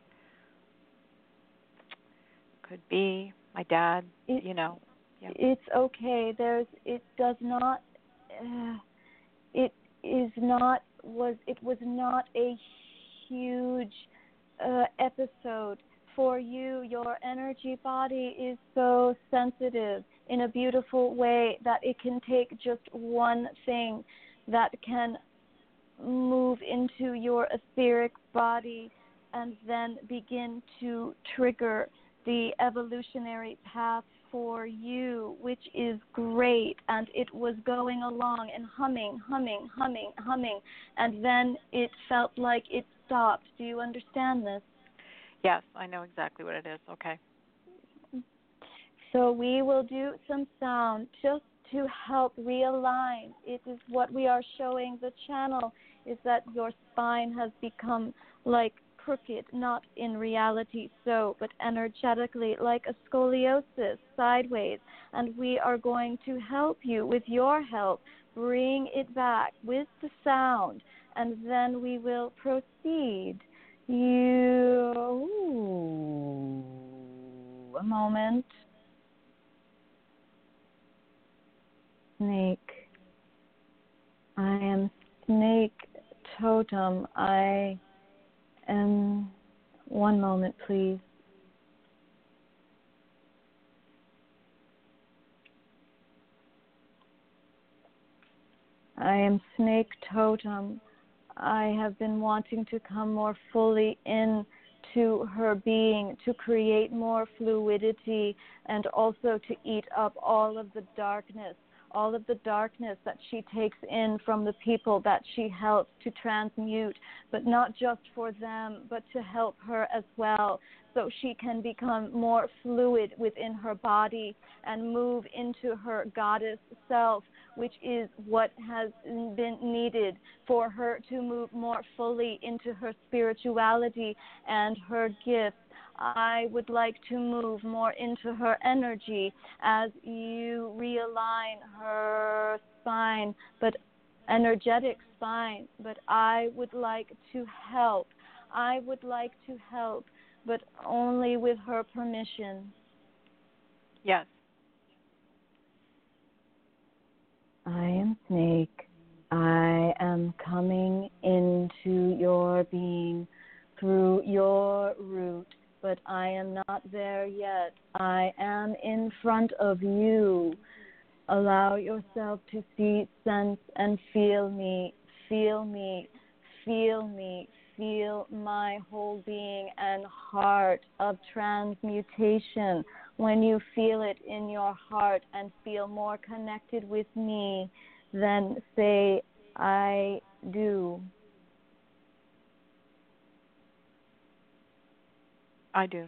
Could be my dad. It, you know. Yeah. It's okay. There's. It does not. Uh, it is not. Was it was not a huge uh, episode for you. Your energy body is so sensitive in a beautiful way that it can take just one thing that can move into your etheric body and then begin to trigger the evolutionary path for you, which is great. And it was going along and humming, humming, humming, humming, and then it felt like it stopped. Do you understand this? Yes, I know exactly what it is. Okay. So we will do some sound just to help realign. It is what we are showing the channel, is that your spine has become like crooked, not in reality so, but energetically like a scoliosis sideways. And we are going to help you, with your help, bring it back with the sound, and then we will proceed. You, ooh, a moment. Snake. I am snake totem. I am, one moment, please. I am snake totem. I have been wanting to come more fully in to her being, to create more fluidity, and also to eat up all of the darkness, all of the darkness that she takes in from the people that she helps to transmute, but not just for them, but to help her as well, so she can become more fluid within her body and move into her goddess self, which is what has been needed for her to move more fully into her spirituality and her gifts. I would like to move more into her energy as you realign her spine, but energetic spine. But I would like to help. I would like to help, but only with her permission. Yes. I am snake. I am coming into your being through your root, but I am not there yet. I am in front of you. Allow yourself to see, sense, and feel me. Feel me. Feel me. Feel my whole being and heart of transmutation. When you feel it in your heart and feel more connected with me, then say, I do. I do.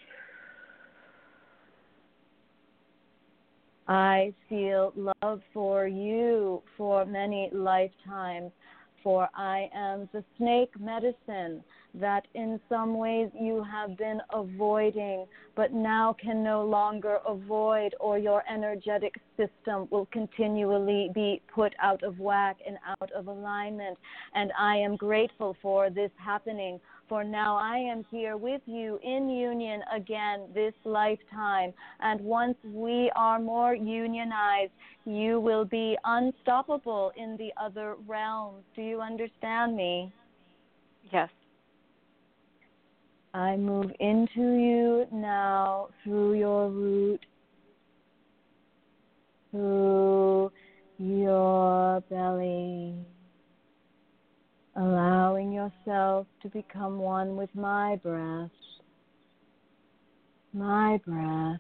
I feel love for you for many lifetimes, for I am the snake medicine that in some ways you have been avoiding, but now can no longer avoid, or your energetic system will continually be put out of whack and out of alignment. And I am grateful for this happening, for now I am here with you in union again this lifetime. And once we are more unionized, you will be unstoppable in the other realms. Do you understand me? Yes. I move into you now through your root, through your belly, allowing yourself to become one with my breath, my breath,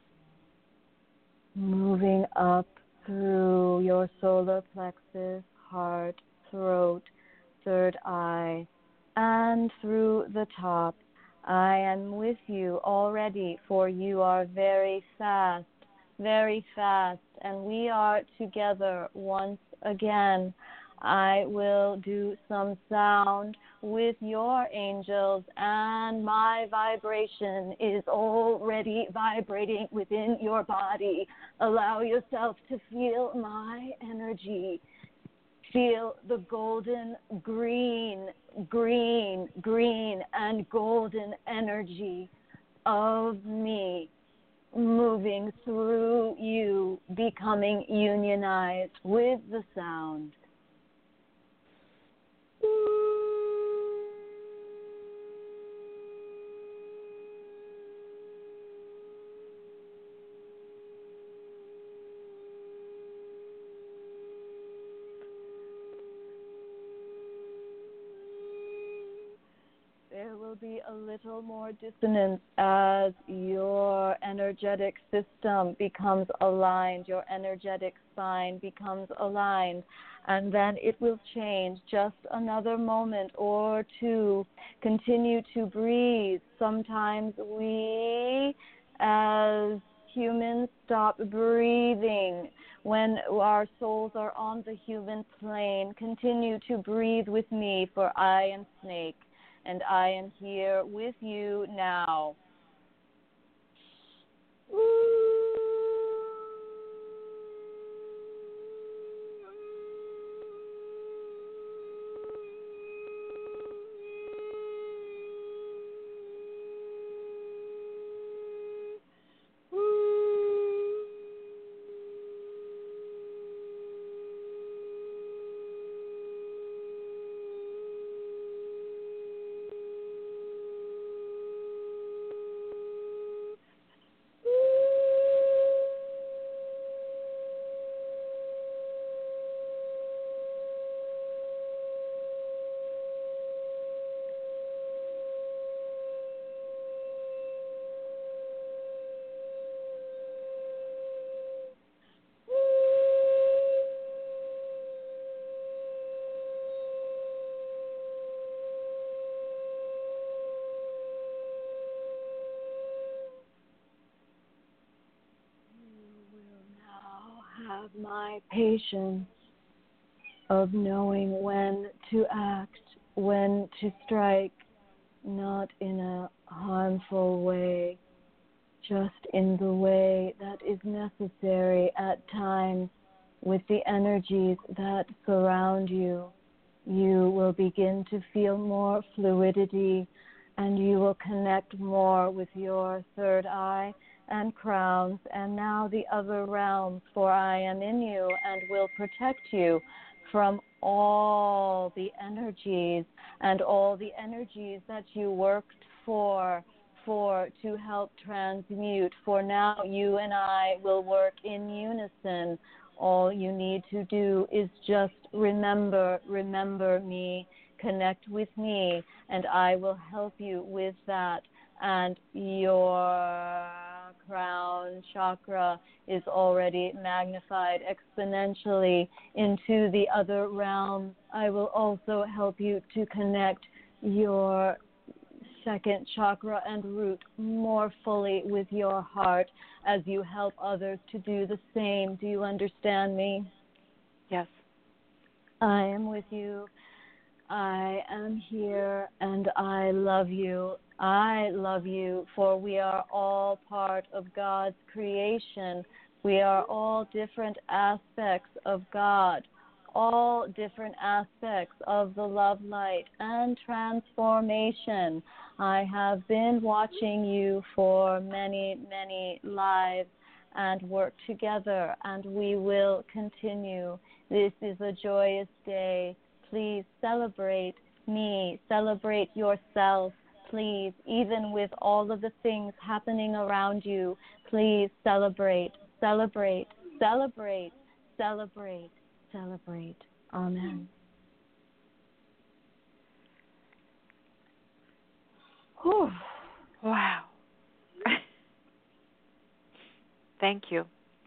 moving up through your solar plexus, heart, throat, third eye, and through the top. I am with you already, for you are very fast, very fast, and we are together once again. I will do some sound with your angels, and my vibration is already vibrating within your body. Allow yourself to feel my energy. Feel the golden, green, green, green, and golden energy of me moving through you, becoming unionized with the sound. There will be a little more dissonance as your energetic system becomes aligned, your energetic spine becomes aligned, and then it will change. Just another moment or two. Continue to breathe. Sometimes we, as humans, stop breathing when our souls are on the human plane. Continue to breathe with me, for I am Snake. And I am here with you now. Have my patience of knowing when to act, when to strike, not in a harmful way, just in the way that is necessary at times with the energies that surround you. You will begin to feel more fluidity, and you will connect more with your third eye and crowns, and now the other realms, for I am in you and will protect you from all the energies and all the energies that you worked for, for to help transmute. For now, you and I will work in unison. All you need to do is just remember, remember me, connect with me, and I will help you with that. And your crown chakra is already magnified exponentially into the other realms. I will also help you to connect your second chakra and root more fully with your heart as you help others to do the same. Do you understand me? Yes. I am with you. I am here, and I love you. I love you, for we are all part of God's creation. We are all different aspects of God, all different aspects of the love light and transformation. I have been watching you for many, many lives and work together, and we will continue. This is a joyous day. Please celebrate me, celebrate yourself, please, even with all of the things happening around you. Please celebrate, celebrate, celebrate, celebrate, celebrate. Amen. Whew. Wow. Thank you.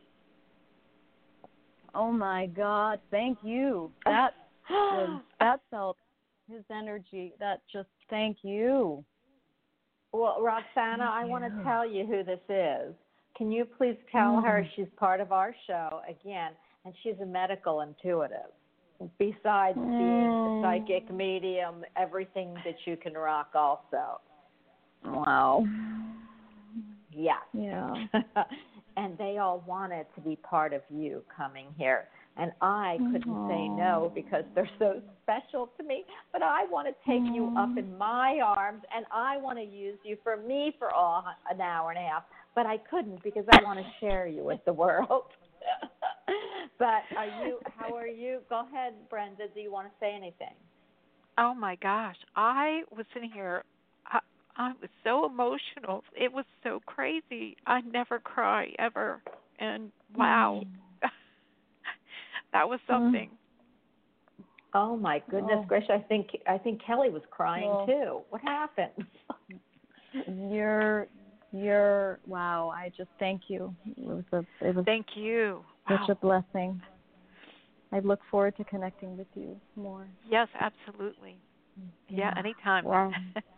Oh my God, thank you. That was, that felt his energy. That just, thank you. Well, Roxana, I want to tell you who this is. Can you please tell her she's part of our show again, and she's a medical intuitive. Besides being a psychic medium, everything that you can rock also. Wow. Yes. Yeah. And they all wanted to be part of you coming here. And I couldn't Aww. say no because they're so special to me. But I want to take Aww. you up in my arms, and I want to use you for me for all an hour and a half. But I couldn't because I want to share you with the world. But are you? How are you? Go ahead, Brenda. Do you want to say anything? Oh, my gosh. I was sitting here. I, I was so emotional. It was so crazy. I never cry, ever. And wow. Mm. That was something. Oh my goodness oh. gracious! I think I think Kelly was crying well, too. What happened? You're you're wow! I just thank you. It was a it was thank you. Such wow. a blessing. I look forward to connecting with you more. Yes, absolutely. Yeah, yeah anytime. Wow.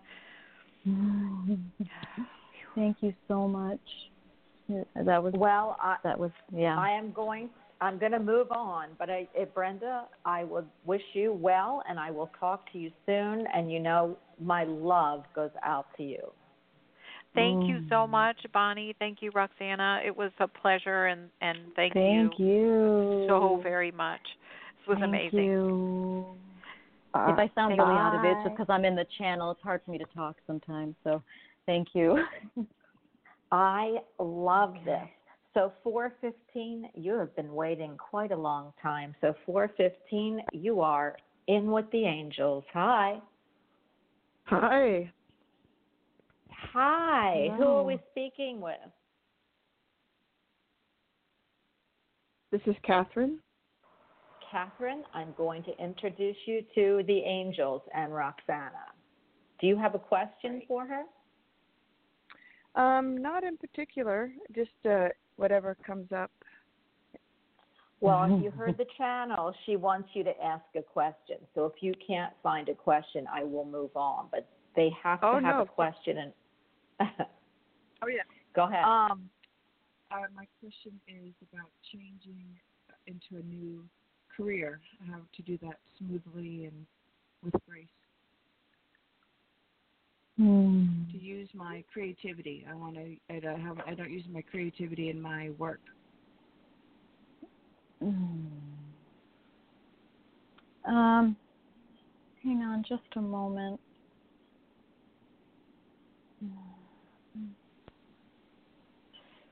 Thank you so much. That was well. I, that was yeah. I am going. I'm going to move on, but I, eh, Brenda, I would wish you well, and I will talk to you soon. And you know, my love goes out to you. Thank mm. you so much, Bonnie. Thank you, Roxana. It was a pleasure, and, and thank, thank you, you so very much. This was thank amazing. You. Uh, if I sound really bye. out of it, it's just because I'm in the channel. It's hard for me to talk sometimes. So, thank you. I love this. So four fifteen, you have been waiting quite a long time. So four fifteen, you are in with the angels. Hi. Hi. Hi. Hello. Who are we speaking with? This is Catherine. Catherine, I'm going to introduce you to the angels and Roxana. Do you have a question for her? Um, not in particular, just uh, whatever comes up. Well, if you heard the channel, she wants you to ask a question. So if you can't find a question, I will move on. But they have to oh, have no. a question. And oh, yeah. Go ahead. Um, uh, my question is about changing into a new career, how to do that smoothly and with grace. Mm. To use my creativity. I want to. I don't have. I don't use my creativity in my work. Mm. Um, hang on just a moment.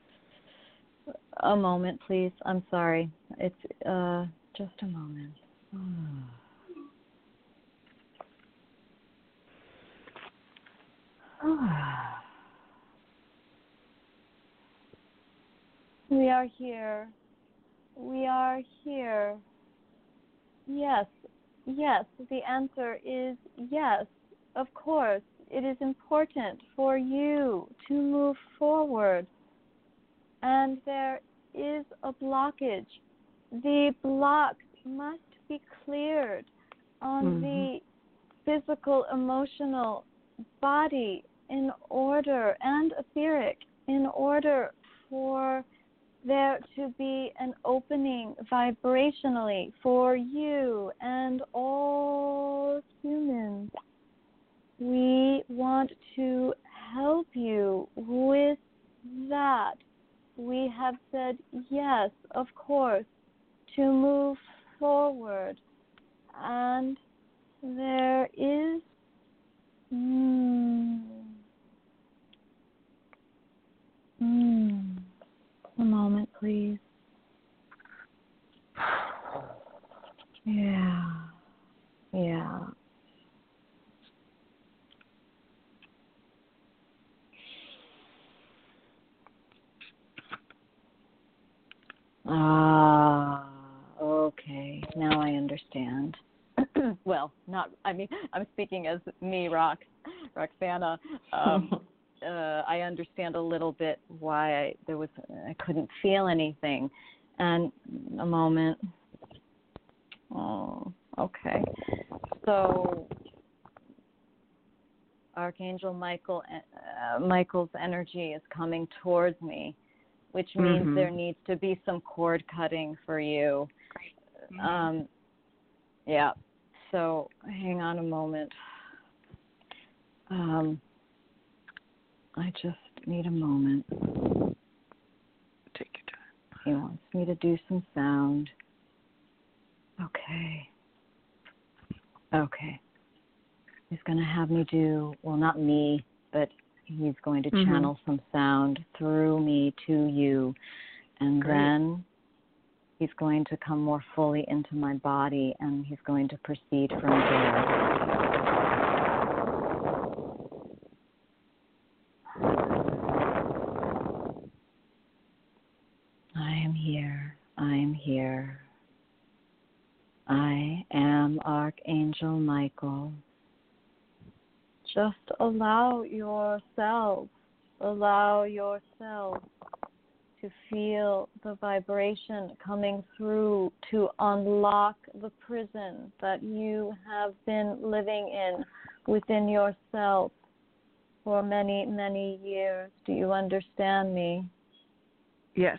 A moment, please. I'm sorry. It's uh just a moment. We are here. We are here. Yes, yes, the answer is yes. Of course, it is important for you to move forward. And there is a blockage. The blocks must be cleared on Mm-hmm. the physical, emotional body in order, and etheric, in order for there to be an opening vibrationally for you and all humans. We want to help you with that. We have said yes, of course, to move forward. And there is mm, mm, a moment, please. Yeah. Yeah. Ah, okay. Now I understand. Well, not, I mean, I'm speaking as me, Rox, Roxana. Um, uh, I understand a little bit why I, there was, I couldn't feel anything. And a moment. Oh, okay. So, Archangel Michael, uh, Michael's energy is coming towards me, which means Mm-hmm. there needs to be some cord cutting for you. Um, yeah. So hang on a moment. Um, I just need a moment. Take your time. He wants me to do some sound. Okay. Okay. He's going to have me do, well, not me, but he's going to Mm-hmm. channel some sound through me to you. And Great. then he's going to come more fully into my body, and he's going to proceed from there. I am here. I am here. I am Archangel Michael. Just allow yourself, allow yourself to feel the vibration coming through to unlock the prison that you have been living in within yourself for many, many years. Do you understand me? Yes.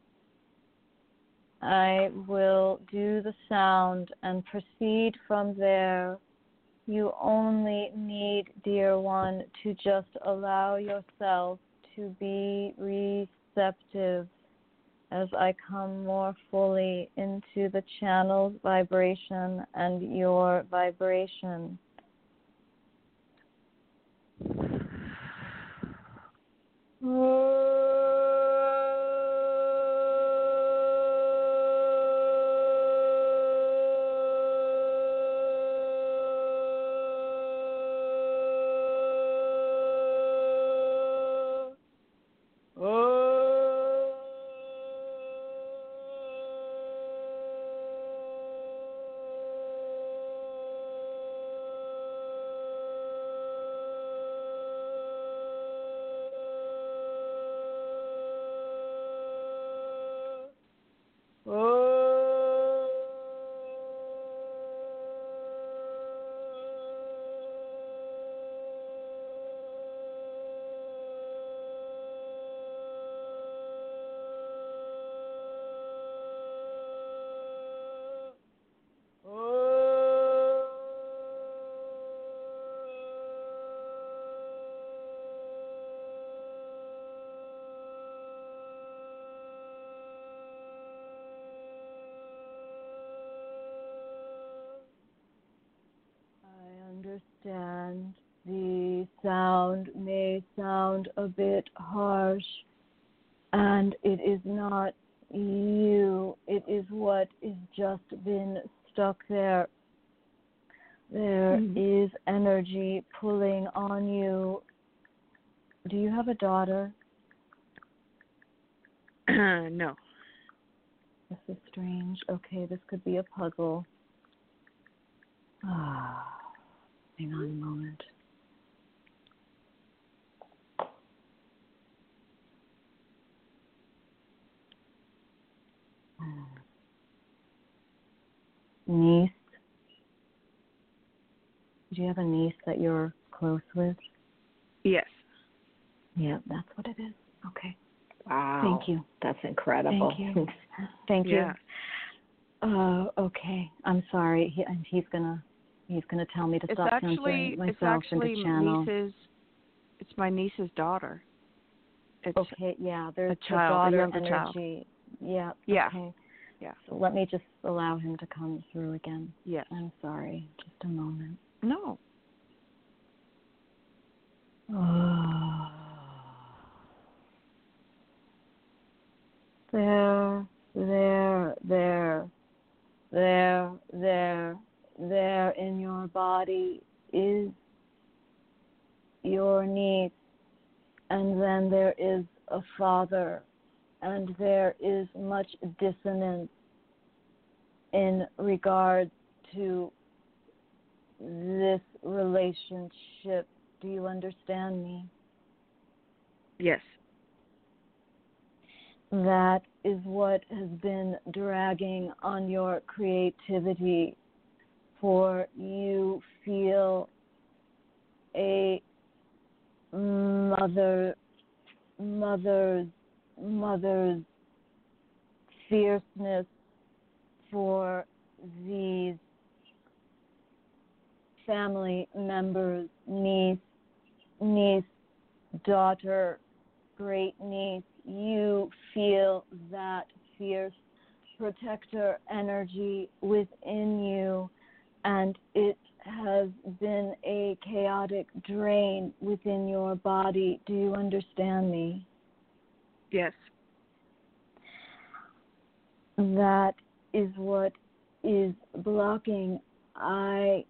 I will do the sound and proceed from there. You only need, dear one, to just allow yourself to be receptive as I come more fully into the channel's vibration and your vibration. Understand the sound may sound a bit harsh, and it is not you. It is what is just been stuck there. There Mm-hmm. is energy pulling on you. Do you have a daughter? No. This is strange. Okay, this could be a puzzle. Ah, hang on a moment. Niece? Do you have a niece that you're close with? Yes. Yeah, that's what it is. Okay. Wow. Thank you. That's incredible. Thank you. Thank Yeah. you. Uh, okay. I'm sorry. He, and he's gonna he's gonna tell me to It's stop actually censoring myself it's actually and to channel. niece's. It's my niece's daughter. It's Okay. Yeah. There's a child, the a daughter younger child. energy. Yeah. Yeah. Okay. Yeah. So let me just allow him to come through again. Yes. I'm sorry. Just a moment. No. There, there, there, there, there, there in your body is your niece, and then there is a father, and there is much dissonance in regard to this relationship. Do you understand me? Yes. That is what has been dragging on your creativity, for you feel a mother, mother's, mother's fierceness for these family members, niece, niece, daughter, great niece. You feel that fierce protector energy within you, and it has been a chaotic drain within your body. Do you understand me? Yes. That is what is blocking. I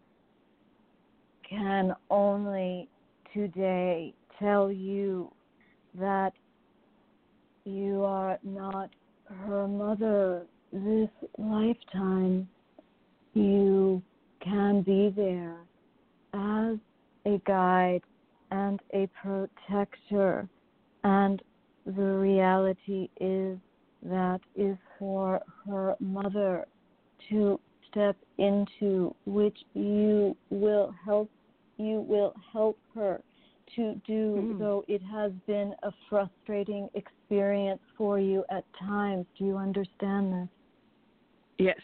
can only today tell you that you are not her mother this lifetime. You can be there as a guide and a protector, and the reality is that is for her mother to step into, which you will help you will help her to do, Mm. though it has been a frustrating experience for you at times. Do you understand this? Yes.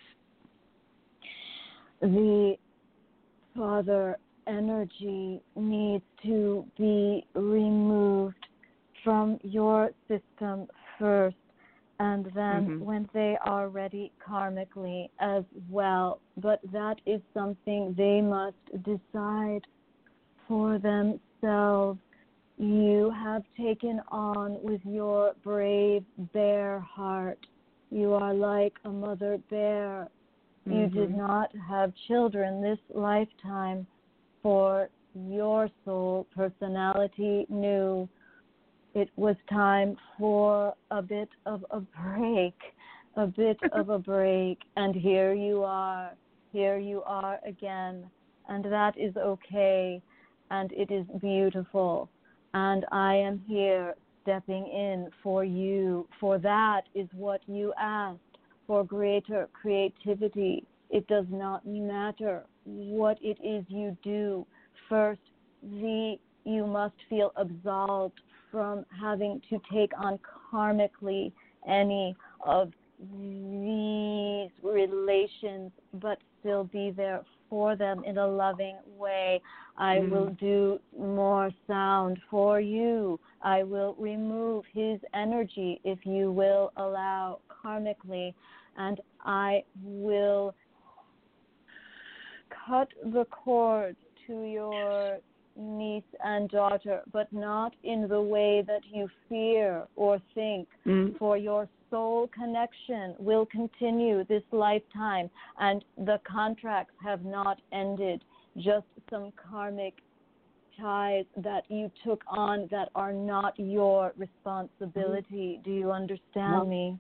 The father energy needs to be removed from your system first, and then Mhm. when they are ready karmically as well. But that is something they must decide for themselves. You have taken on with your brave bear heart. You are like a mother bear. You did Mhm. not have children this lifetime, for your soul personality knew it was time for a bit of a break, a bit of a break, and here you are, here you are again, and that is okay, and it is beautiful, and I am here stepping in for you, for that is what you asked, for greater creativity. It does not matter what it is you do. First, the you must feel absolved from having to take on karmically any of these relations, but still be there for them in a loving way. I Mm. will do more sound for you. I will remove his energy if you will allow karmically, and I will cut the cord to your niece and daughter, but not in the way that you fear or think, Mm. for your soul connection will continue this lifetime, and the contracts have not ended, just some karmic ties that you took on that are not your responsibility. Do you understand me?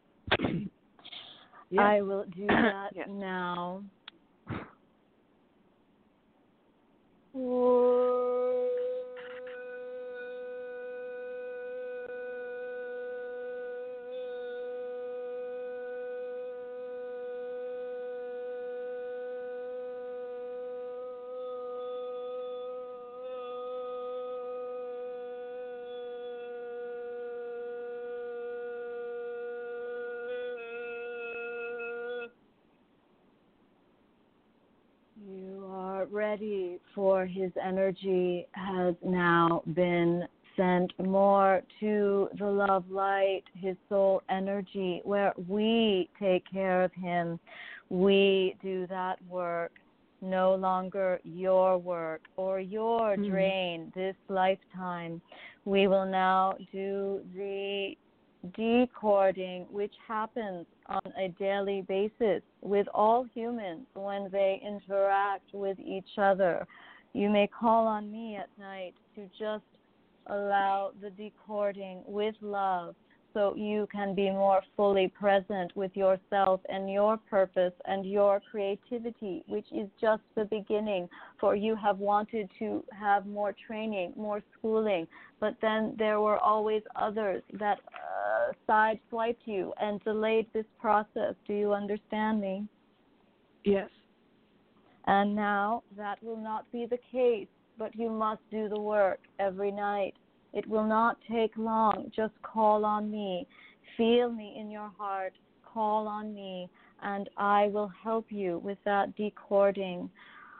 Yes. I will do that Yes. now. You are ready, for his energy has now been sent more to the love light, his soul energy, where we take care of him. We do that work, no longer your work or your Mhm. drain this lifetime. We will now do the decording, which happens on a daily basis with all humans when they interact with each other. You may call on me at night to just allow the decording with love, so you can be more fully present with yourself and your purpose and your creativity, which is just the beginning. For you have wanted to have more training, more schooling, but then there were always others that uh, sideswiped you and delayed this process. Do you understand me? Yes. And now that will not be the case, but you must do the work every night. It will not take long. Just call on me. Feel me in your heart. Call on me, and I will help you with that decording.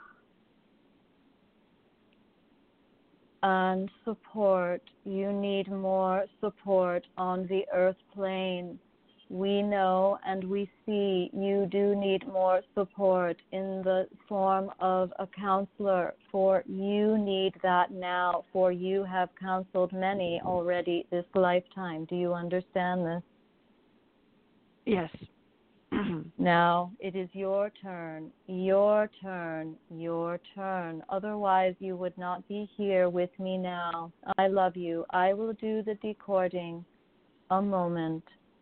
And support. You need more support on the earth plane. We know and we see you do need more support in the form of a counselor, for you need that now, for you have counseled many already this lifetime. Do you understand this? Yes. Now it is your turn, your turn, your turn. Otherwise, you would not be here with me now. I love you. I will do the decording. A moment.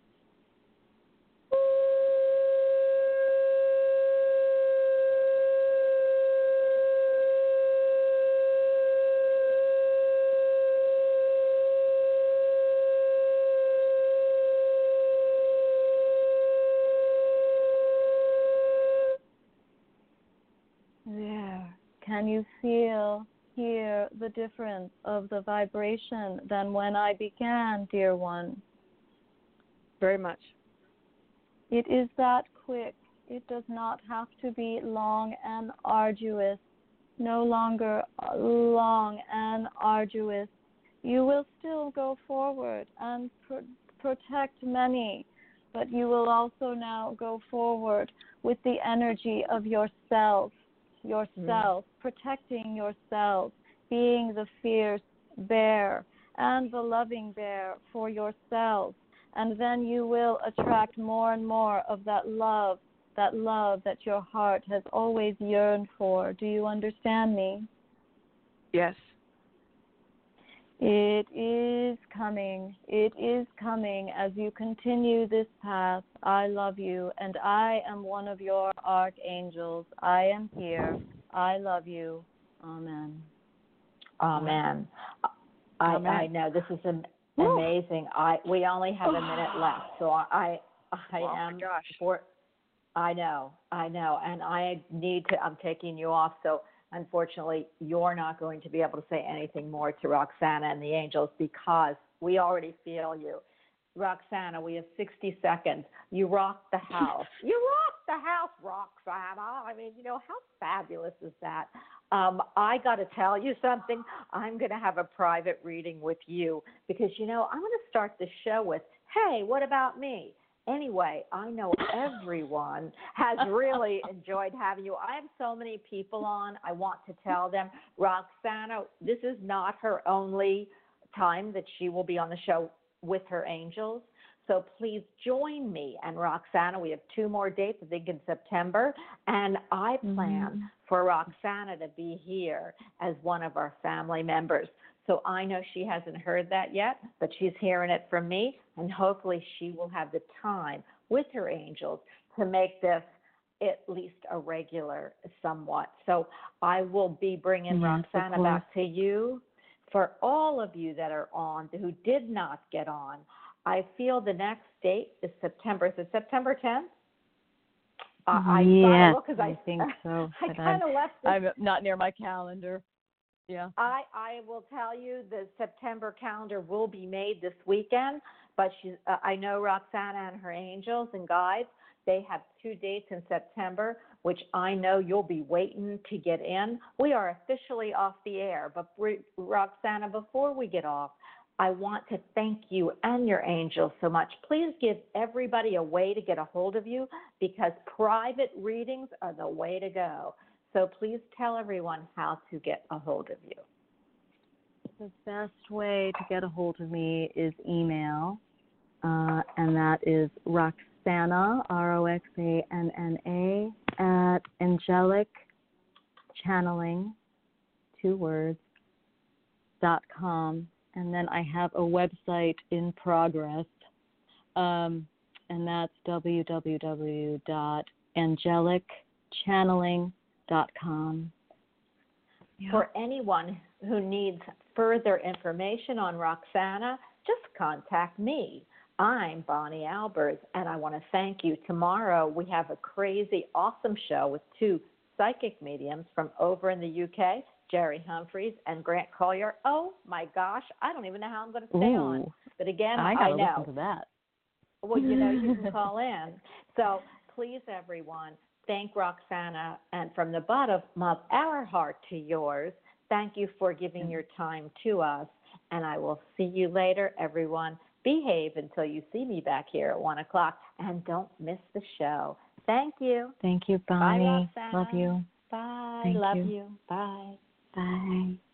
There. Can you feel, hear the difference of the vibration than when I began, dear one? Very much. It is that quick. It does not have to be long and arduous. No longer long and arduous. You will still go forward and pr- protect many, but you will also now go forward with the energy of yourself, yourself, mm. protecting yourself, being the fierce bear and the loving bear for yourself. And then you will attract more and more of that love, that love that your heart has always yearned for. Do you understand me? Yes. It is coming. It is coming as you continue this path. I love you, and I am one of your archangels. I am here. I love you. Amen. Amen. I, Amen. I know this is an amazing. I we only have a minute left, so I I oh am my gosh. for. I know, I know, and I need to. I'm taking you off, so unfortunately, you're not going to be able to say anything more to Roxana and the angels because we already feel you. Roxana, we have sixty seconds. You rock the house. You rock the house, Roxana. I mean, you know, how fabulous is that? Um, I got to tell you something. I'm going to have a private reading with you because, you know, I'm going to start the show with, hey, what about me? Anyway, I know everyone has really enjoyed having you. I have so many people on. I want to tell them, Roxana, this is not her only time that she will be on the show with her angels. So please join me and Roxana. We have two more dates, I think in September. And I plan mm-hmm. for Roxana to be here as one of our family members. So I know she hasn't heard that yet, but she's hearing it from me. And hopefully she will have the time with her angels to make this at least a regular somewhat. So I will be bringing yes, Roxana back to you. For all of you that are on who did not get on, I feel the next date is September. Is it September tenth? Uh, I yes, I, I think so. I kind of left this. I'm not near my calendar. Yeah. I, I will tell you the September calendar will be made this weekend, but she's, uh, I know Roxana and her angels and guides, they have two dates in September, which I know you'll be waiting to get in. We are officially off the air, but Roxana, before we get off, I want to thank you and your angels so much. Please give everybody a way to get a hold of you because private readings are the way to go. So please tell everyone how to get a hold of you. The best way to get a hold of me is email, uh, and that is Roxana, R O X A N N A, at angelic channeling, two words, dot com. And then I have a website in progress, um, and that's w w w dot angelic channeling dot com. Yeah. For anyone who needs further information on Roxana, just contact me. I'm Bonnie Albers, and I want to thank you. Tomorrow we have a crazy, awesome show with two psychic mediums from over in the U K, Jerry Humphreys and Grant Collier. Oh, my gosh, I don't even know how I'm going to stay Ooh, on. But again, I, I gotta know. Listen to that. Well, you know, you can call in. So please, everyone, thank Roxana, and from the bottom of our heart to yours, thank you for giving your time to us, and I will see you later, everyone. Behave until you see me back here at one o'clock, and don't miss the show. Thank you. Thank you, Bonnie. Bye, Roxana. Love you. Bye. Thank Love you. you. Bye. Bye.